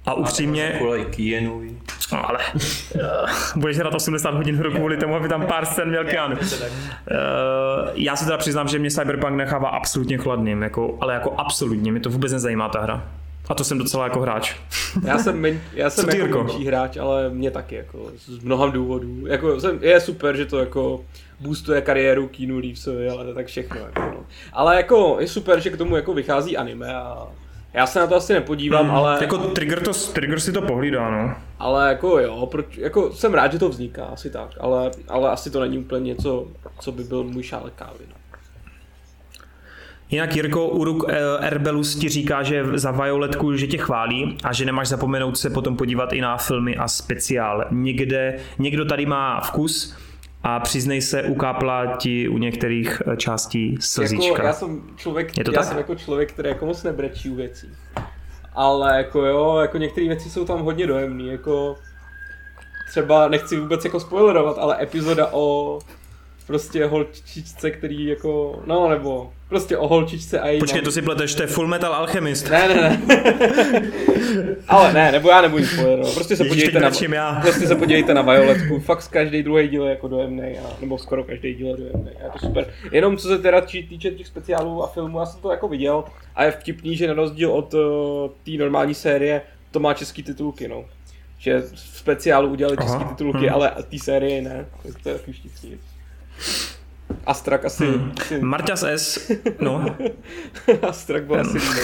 [SPEAKER 1] A upřímně... No, ale budeš hrát 80 hodin hru kvůli tomu, aby tam pár scén měl Keanu. Já se teda přiznám, že mě Cyberpunk nechává absolutně chladným, ale jako absolutně, mě to vůbec nezajímá ta hra. A to jsem docela jako hráč.
[SPEAKER 3] Já jsem jako menší hráč, ale mě taky jako z mnoha důvodů. Jako je super, že to jako boostuje kariéru Keanu Reevesovi, ale to tak všechno. Jako, no. Ale jako je super, že k tomu jako vychází anime a já se na to asi nepodívám, ale...
[SPEAKER 1] Jako Trigger si to pohlídá, no.
[SPEAKER 3] Ale jako jo, jako jsem rád, že to vzniká, asi tak, ale asi to není úplně něco, co by byl můj šálek kávy. No.
[SPEAKER 1] Jinak Jirko, Uruk Erbelus ti říká, že za Violetku, že tě chválí a že nemáš zapomenout se potom podívat i na filmy a speciál. Někdo tady má vkus a přiznej se, ukápla ti u některých částí slzička.
[SPEAKER 3] Jako, já jsem jako člověk, který jako moc nebrečí u věcí. Ale jako jo, jako některé věci jsou tam hodně dojemné, jako třeba nechci vůbec jako spoilerovat, ale epizoda o prostě holčičce, který jako, no nebo prostě o holčičce a její...
[SPEAKER 1] Počkej, to si pleteš, to je Full Metal Alchemist.
[SPEAKER 3] Ne. Ale ne, nebo já nebudu spoilerovat, prostě se podívejte na Violetku, fakt každý druhý díl je jako dojemný, nebo skoro každý díl je dojemný, je to super. Jenom co se teda týče těch speciálů a filmů, já jsem to jako viděl a je vtipný, že na rozdíl od té normální série to má český titulky, no. Že v speciálu udělali český titulky, ale té série ne, to je takový vtipný. Astrak asi...
[SPEAKER 1] Marťas S. No.
[SPEAKER 3] Astrak byl asi líbý.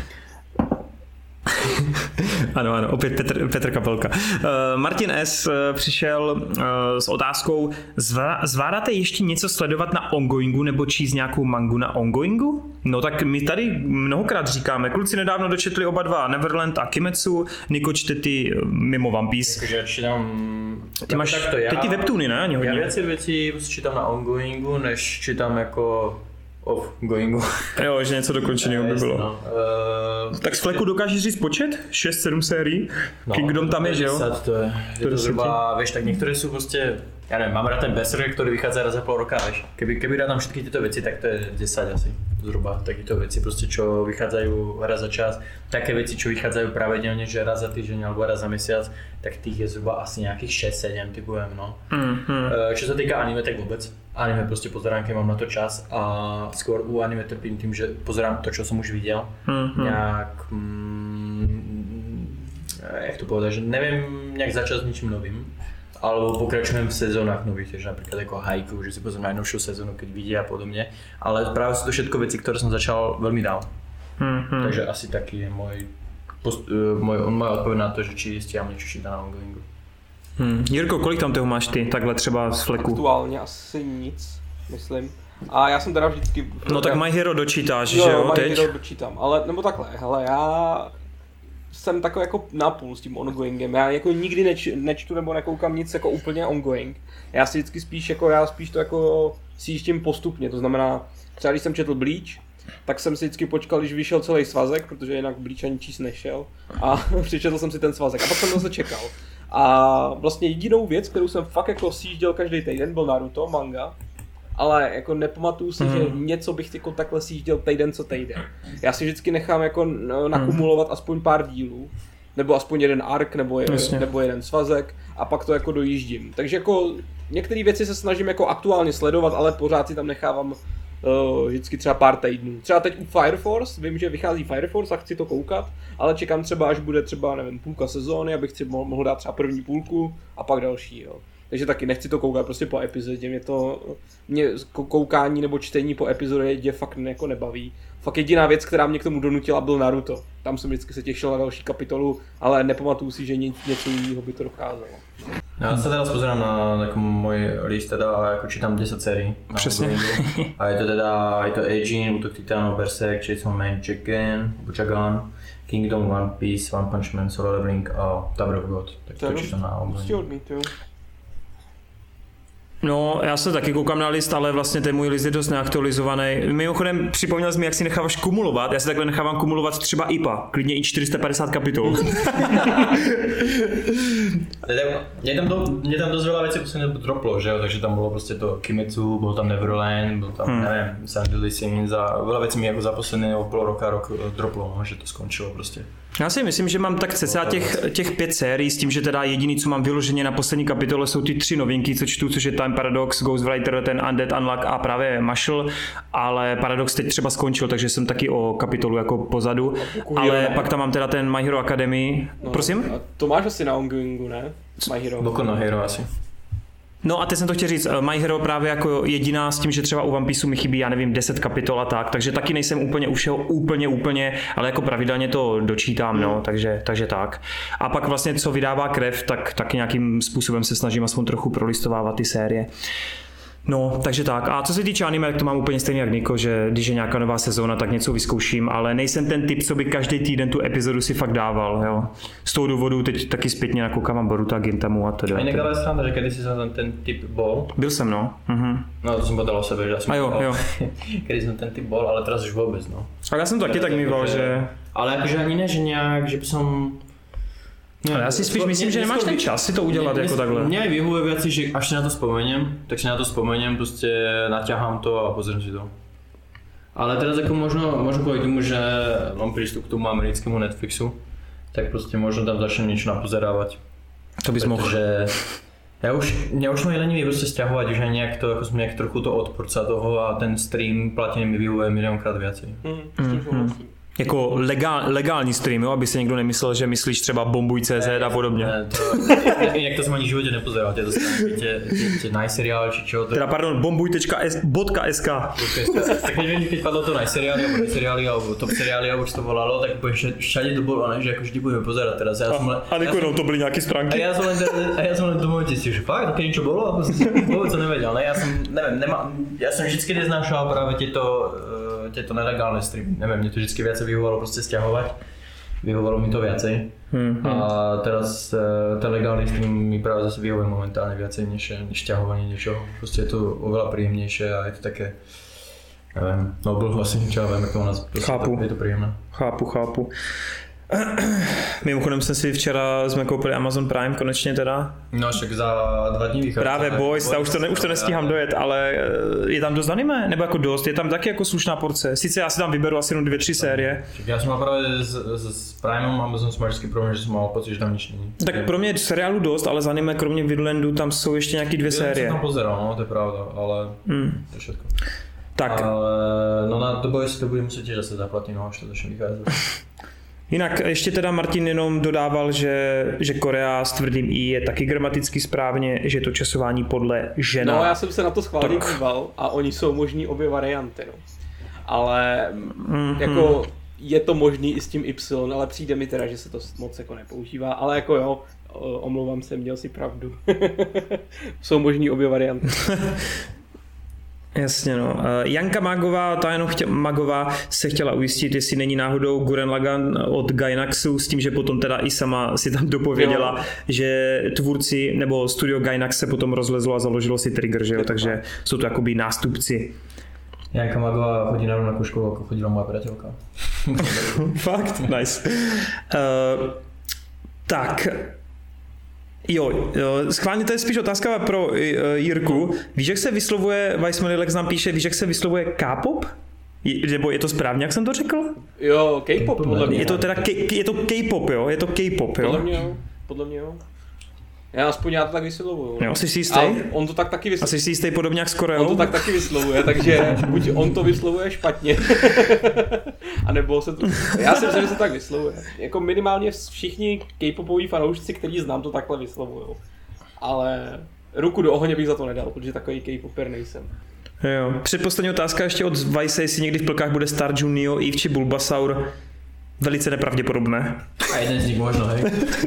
[SPEAKER 1] Ano, opět Petr Kapelka. Martin S. přišel s otázkou, zvládáte ještě něco sledovat na ongoingu nebo číst nějakou mangu na ongoingu? No tak my tady mnohokrát říkáme, kluci nedávno dočetli oba dva Neverland a Kimetsu, Niko čte ty mimo One Piece.
[SPEAKER 2] Takže já čítám...
[SPEAKER 1] Ty máš teď ty webtoony, ne? Hodně.
[SPEAKER 2] Já věci čítám na ongoingu, než čítám jako off-goingu.
[SPEAKER 1] Jo, že něco dokončeného by bylo. No. Tak z fleku dokážeš říct počet? 6-7 sérií? No, Kingdom tam je, že jo?
[SPEAKER 2] Je to zhruba, vieš, tak niektoré sú proste, ja neviem, mám rád ten Berserker, ktorý vychádza raz za pol roka, vieš. Keby dám všetky tieto veci, tak to je 10 asi, zhruba, takéto veci, proste, čo vychádzajú raz za čas. Také veci, čo vychádzajú pravidelne, že raz za týždeň alebo raz za mesiac, tak tých je zhruba asi nejakých 6-7, typujem, no. Čo sa týka anime, tak vôbec. Anime proste pozerám, keď mám na to čas a skôr u anime trpím tým, že pozerám to, čo som už videl. Nejak, jak to povedať, že neviem nejak začať s ničím novým. Alebo pokračujem v sezónach nových, takže napríklad ako Haiku, že si pozriem najnovšiu sezónu, keď vidie a podobne. Ale práve sú to všetko veci, ktoré som začal veľmi dávno. Takže asi taký je moja odpoveď na to, že či stiam niečo číta na ongoingu.
[SPEAKER 1] Jirko, kolik tam toho máš ty, takhle třeba z fleku?
[SPEAKER 3] Aktuálně asi nic, myslím. A já jsem teda vždycky...
[SPEAKER 1] No tak My Hero dočítáš, že jo, teď?
[SPEAKER 3] My Hero dočítám, ale nebo takhle, hele, já jsem takový jako napůl s tím ongoingem. Já jako nikdy nečtu nebo nekoukám nic jako úplně ongoing. Já si vždycky spíš to jako sjíždím postupně, to znamená, třeba když jsem četl Bleach, tak jsem si vždycky počkal, když vyšel celý svazek, protože jinak Bleach ani číst nešel a přečetl jsem si ten svazek a pak jsem zase čekal. A vlastně jedinou věc, kterou jsem fakt jako sjížděl každý týden, byl Naruto, manga, ale jako nepamatuju si, že něco bych jako takhle sjížděl týden co týden. Já si vždycky nechám jako nakumulovat aspoň pár dílů, nebo aspoň jeden ark, nebo jeden svazek a pak to jako dojíždím. Takže jako některé věci se snažím jako aktuálně sledovat, ale pořád si tam nechávám vždycky třeba pár týdnů. Třeba teď u Fire Force, vím, že vychází Fire Force a chci to koukat, ale čekám třeba, až bude třeba, nevím, půlka sezóny, abych si mohl dát třeba první půlku a pak další, jo. Takže taky nechci to koukat prostě po epizodě, mě koukání nebo čtení po epizodě fakt jako nebaví. Fakt jediná věc, která mě k tomu donutila, byl Naruto. Tam jsem vždycky se těšil na další kapitolu, ale nepamatuju si, že něco jiného by to dokázalo.
[SPEAKER 2] Ja sa teraz pozerám na môj list, teda ako čítam 10 sérií.
[SPEAKER 1] Přesně.
[SPEAKER 2] A je to Eijin, Útok titánov, Berserk, Chainsaw Man, Buchagan, Kingdom, One Piece, One Punch Man, Solo Leveling a Tower of God. Tak to čítam na období.
[SPEAKER 1] No, já se taky koukám na list, ale vlastně ten můj list je dost neaktualizovaný. Mimochodem, připomněl jsi mi, jak si necháváš kumulovat. Já si takhle nechávám kumulovat třeba IPA, klidně i 450 kapitol.
[SPEAKER 2] Mě tam dost veľa vecí prostě droplo, že jo, takže tam bylo prostě to Kimetsu, byl tam Neverland, byl tam, nevím, Sandy Simmons a veľa věcí mi jako za posledného půl roka, rok droplo, no, že to skončilo prostě.
[SPEAKER 1] Já si myslím, že mám tak cca těch 5 sérií s tím, že teda jediný, co mám vyloženě na poslední kapitole, jsou ty 3 novinky, co čtu, což je Time Paradox, Ghostwriter, ten Undead Unluck a právě Marshall, ale Paradox teď třeba skončil, takže jsem taky o kapitolu jako pozadu, ale pak tam mám teda ten My Hero Academy, prosím?
[SPEAKER 3] A to máš asi na ongoingu, ne? My Hero.
[SPEAKER 2] Boku no Hero asi.
[SPEAKER 1] No a teď jsem to chtěl říct, My Hero právě jako jediná s tím, že třeba u One Pieceu mi chybí, já nevím, 10 kapitol a tak, takže taky nejsem úplně u všeho úplně, ale jako pravidelně to dočítám, no, takže tak. A pak vlastně, co vydává krev, tak nějakým způsobem se snažím aspoň trochu prolistovávat ty série. No, takže tak. A co se týče anime, tak to mám úplně stejně jak Niko, že když je nějaká nová sezóna, tak něco vyzkouším, ale nejsem ten typ, co by každý týden tu epizodu si fakt dával, jo. Z toho důvodu teď taky zpětně nakoukávám Boruto a Gintamu a to.
[SPEAKER 2] A jinak ale strana, že když jsi ten typ bol.
[SPEAKER 1] Byl jsem, no.
[SPEAKER 2] No, to jsem podal o sebe, že já jsem
[SPEAKER 1] jo.
[SPEAKER 2] Když jsem ten typ bol, ale teraz už vůbec, no.
[SPEAKER 1] Ale já jsem to taky tak mýval, že...
[SPEAKER 2] Ale jakože ani ne, že nějak, že by som...
[SPEAKER 1] Ale já si spíš myslím, že nemáš ten čas si to udělat jako takhle.
[SPEAKER 2] Mně vyhovuje věci, že až si na to vzpomením, tak si na to vzpomením, prostě naťahám to a pozriem si to. Ale teraz jako možno kvůli tomu, že mám přístup k tomu americkému Netflixu, tak prostě možno tam začnem něco napozerávať.
[SPEAKER 1] To bys mohl.
[SPEAKER 2] Protože mě už mají lenivý prostě stěhovat, už nějak to, jako jsem nějak trochu to odporca toho a ten stream platiny mi vyhovuje milionkrát věci.
[SPEAKER 1] Jako legální stream, jo? Aby se někdo nemyslel, že myslíš třeba bombuj.cz a podobně.
[SPEAKER 2] Ne, jak to jsem ani v životě nepozeral, tě nice seriály či čo.
[SPEAKER 1] Teda pardon, bombuj.sk.
[SPEAKER 2] Tak keď padlo to nice seriály a top seriály a už to volalo, tak všade to bylo, ne, že jako vždy budeme pozerať teraz.
[SPEAKER 1] A Niko, to byly nějaký stránky.
[SPEAKER 2] A já jsem len v tom momente si, že fakt, také niečo bolo a vôbec to nevedel, ne? Ja som vždycky neznášal práve tieto nelegálne streamy, neviem, mne to vždycky viacej vyhovovalo prostě stiahovať, vyhovovalo mi to viacej a teraz ten legálny stream mi práve zase vyhovuje momentálne viacej než stiahovanie niečoho, prostě je to oveľa príjemnejšie a je to také, neviem, no blho asi, čo ja viem, jak to u nás, je to príjemné.
[SPEAKER 1] Chápu. Mimochodem jsme koupili Amazon Prime konečně teda.
[SPEAKER 2] No však za 2 dní vychází.
[SPEAKER 1] Právě Boys, už to nestíhám dojet, ale je tam dost anime, nebo jako dost, je tam taky jako slušná porce. Sice já si tam vyberu asi jenom 2-3 série.
[SPEAKER 2] Já jsem mal právě s Primem Amazon jsem mal vždycky problém, že jsem mal pocit, že tam nič není.
[SPEAKER 1] Tak pro mě seriálu dost, ale z anime kromě Vidlandu tam jsou ještě nějaký 2 série.
[SPEAKER 2] Já jsem tam pozeral, no to je pravda, ale to je všetko.
[SPEAKER 1] Tak.
[SPEAKER 2] Ale no na The Boys to bude muset zase zaplatit, no až to začne vycházet.
[SPEAKER 1] Jinak ještě teda Martin jenom dodával, že Korea s tvrdým I je taky gramaticky správně, že je to časování podle žena.
[SPEAKER 3] No já jsem se na to schválně díval a oni jsou možný obě varianty, no. Ale jako je to možný i s tím Y, ale přijde mi teda, že se to moc jako nepoužívá, ale jako jo, omlouvám se, měl si pravdu. Jsou možný obě varianty.
[SPEAKER 1] Jasně no. Janka Magová se chtěla ujistit, jestli není náhodou Gurren Lagann od Gainaxu, s tím, že potom teda i sama si tam dopověděla, že tvůrci nebo studio Gainax se potom rozlezlo a založilo si Trigger, že jo, takže jsou to jakoby nástupci.
[SPEAKER 2] Janka Magová chodí na rovnakou školu, jako chodila moja priateľka.
[SPEAKER 1] Fakt? Nice. Tak... Jo, schválně to je spíš otázka pro Jirku. Víš, jak se vyslovuje, Weissman Lex nám píše, víš, jak se vyslovuje K-pop? Nebo je to správně, jak jsem to řekl?
[SPEAKER 3] Jo, K-pop podle mě.
[SPEAKER 1] Je to teda je to K-pop, jo? Je to K-pop, jo?
[SPEAKER 3] Podle mě jo. Já to tak vyslovuju.
[SPEAKER 1] Jo, jsi si jistý?
[SPEAKER 3] On to tak taky vyslovuje.
[SPEAKER 1] A jsi si jistý podobně jak s Koreou?
[SPEAKER 3] On to tak taky vyslovuje, takže buď on to vyslovuje špatně, anebo se to... Já si myslím, že se tak vyslovuje. Jako minimálně všichni K-popoví fanoušci, kteří znám, to takhle vyslovujou. Ale ruku do ohně bych za to nedal, protože takový K-popper nejsem.
[SPEAKER 1] Jo. Předposlední otázka ještě od Vice, jestli někdy v plkách bude Star Junior, Eve či Bulbasaur. Velice nepravděpodobné.
[SPEAKER 2] A jeden z nich možno, hej.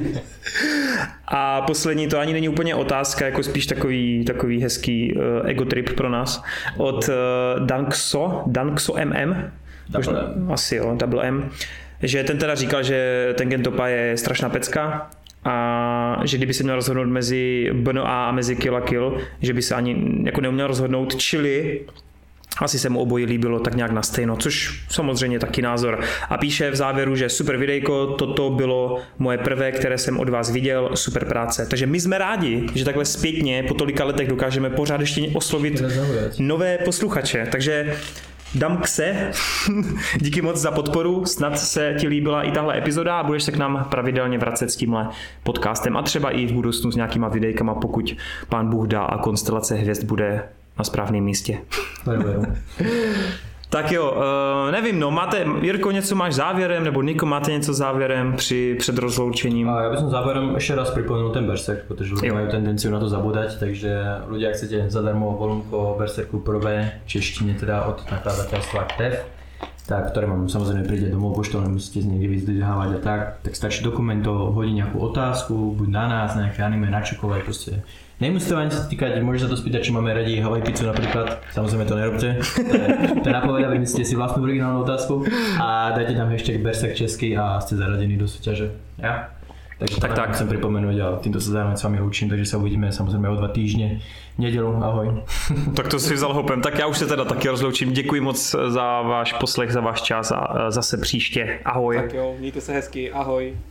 [SPEAKER 1] A poslední, to ani není úplně otázka, jako spíš takový hezký ego trip pro nás. Od Dankso MM. Asi jo, Double M. Že ten teda říkal, že Tengen Toppa je strašná pecka a že kdyby se měl rozhodnout mezi BNA a mezi Kill la Kill, že by se ani jako neuměl rozhodnout, čili asi se mu obojí líbilo tak nějak na stejno, což samozřejmě taky názor. A píše v závěru, že super videjko, toto bylo moje prvé, které jsem od vás viděl, super práce. Takže my jsme rádi, že takhle zpětně po tolika letech dokážeme pořád ještě oslovit nové posluchače. Takže Damkse, díky moc za podporu, snad se ti líbila i tahle epizoda a budeš se k nám pravidelně vracet s tímhle podcastem a třeba i v budoucnu s nějakýma videjkama, pokud pán Bůh dá a konstelace hvězd bude na správném místě. Tak jo, nevím, no, máte, Jirko, něco máš závěrem, nebo Niko, máte něco závěrem před rozloučením?
[SPEAKER 2] Ja by som záverom ešte raz pripomenul ten Berserk, pretože ľudia majú tendenciu na to zabúdať, takže ľudia, ak chcete zadarmo volumko o Berserku prvé, češtine teda od nakladateľstva TEF, tak, ktoré vám samozrejme príde domov poštou, nemusíte z niekde vyzdvihávať a tak stačí dokumentov, hodí nejakú otázku, buď na nás, nejaké anime, na čokoľvek, proste. Nemusí to ani sa týkať, môžete sa to spýtať, či máme radi Hawaii pizzu napríklad, samozrejme to nerobte, to je napoveda, vymyslíte si vlastnú originálnu otázku a dajte tam hashtag Berserk český a ste zaradení do súťaže. Ja? Takže tak chcem pripomenúť a týmto sa zároveň s vami učím, takže sa uvidíme samozrejme o 2 týždne. Nedělu, ahoj.
[SPEAKER 1] Tak to si vzal hopem, tak já už se teda taky rozloučím. Děkuji moc za váš poslech, za váš čas a zase příště. Ahoj.
[SPEAKER 3] Tak jo, mějte se hezky, ahoj.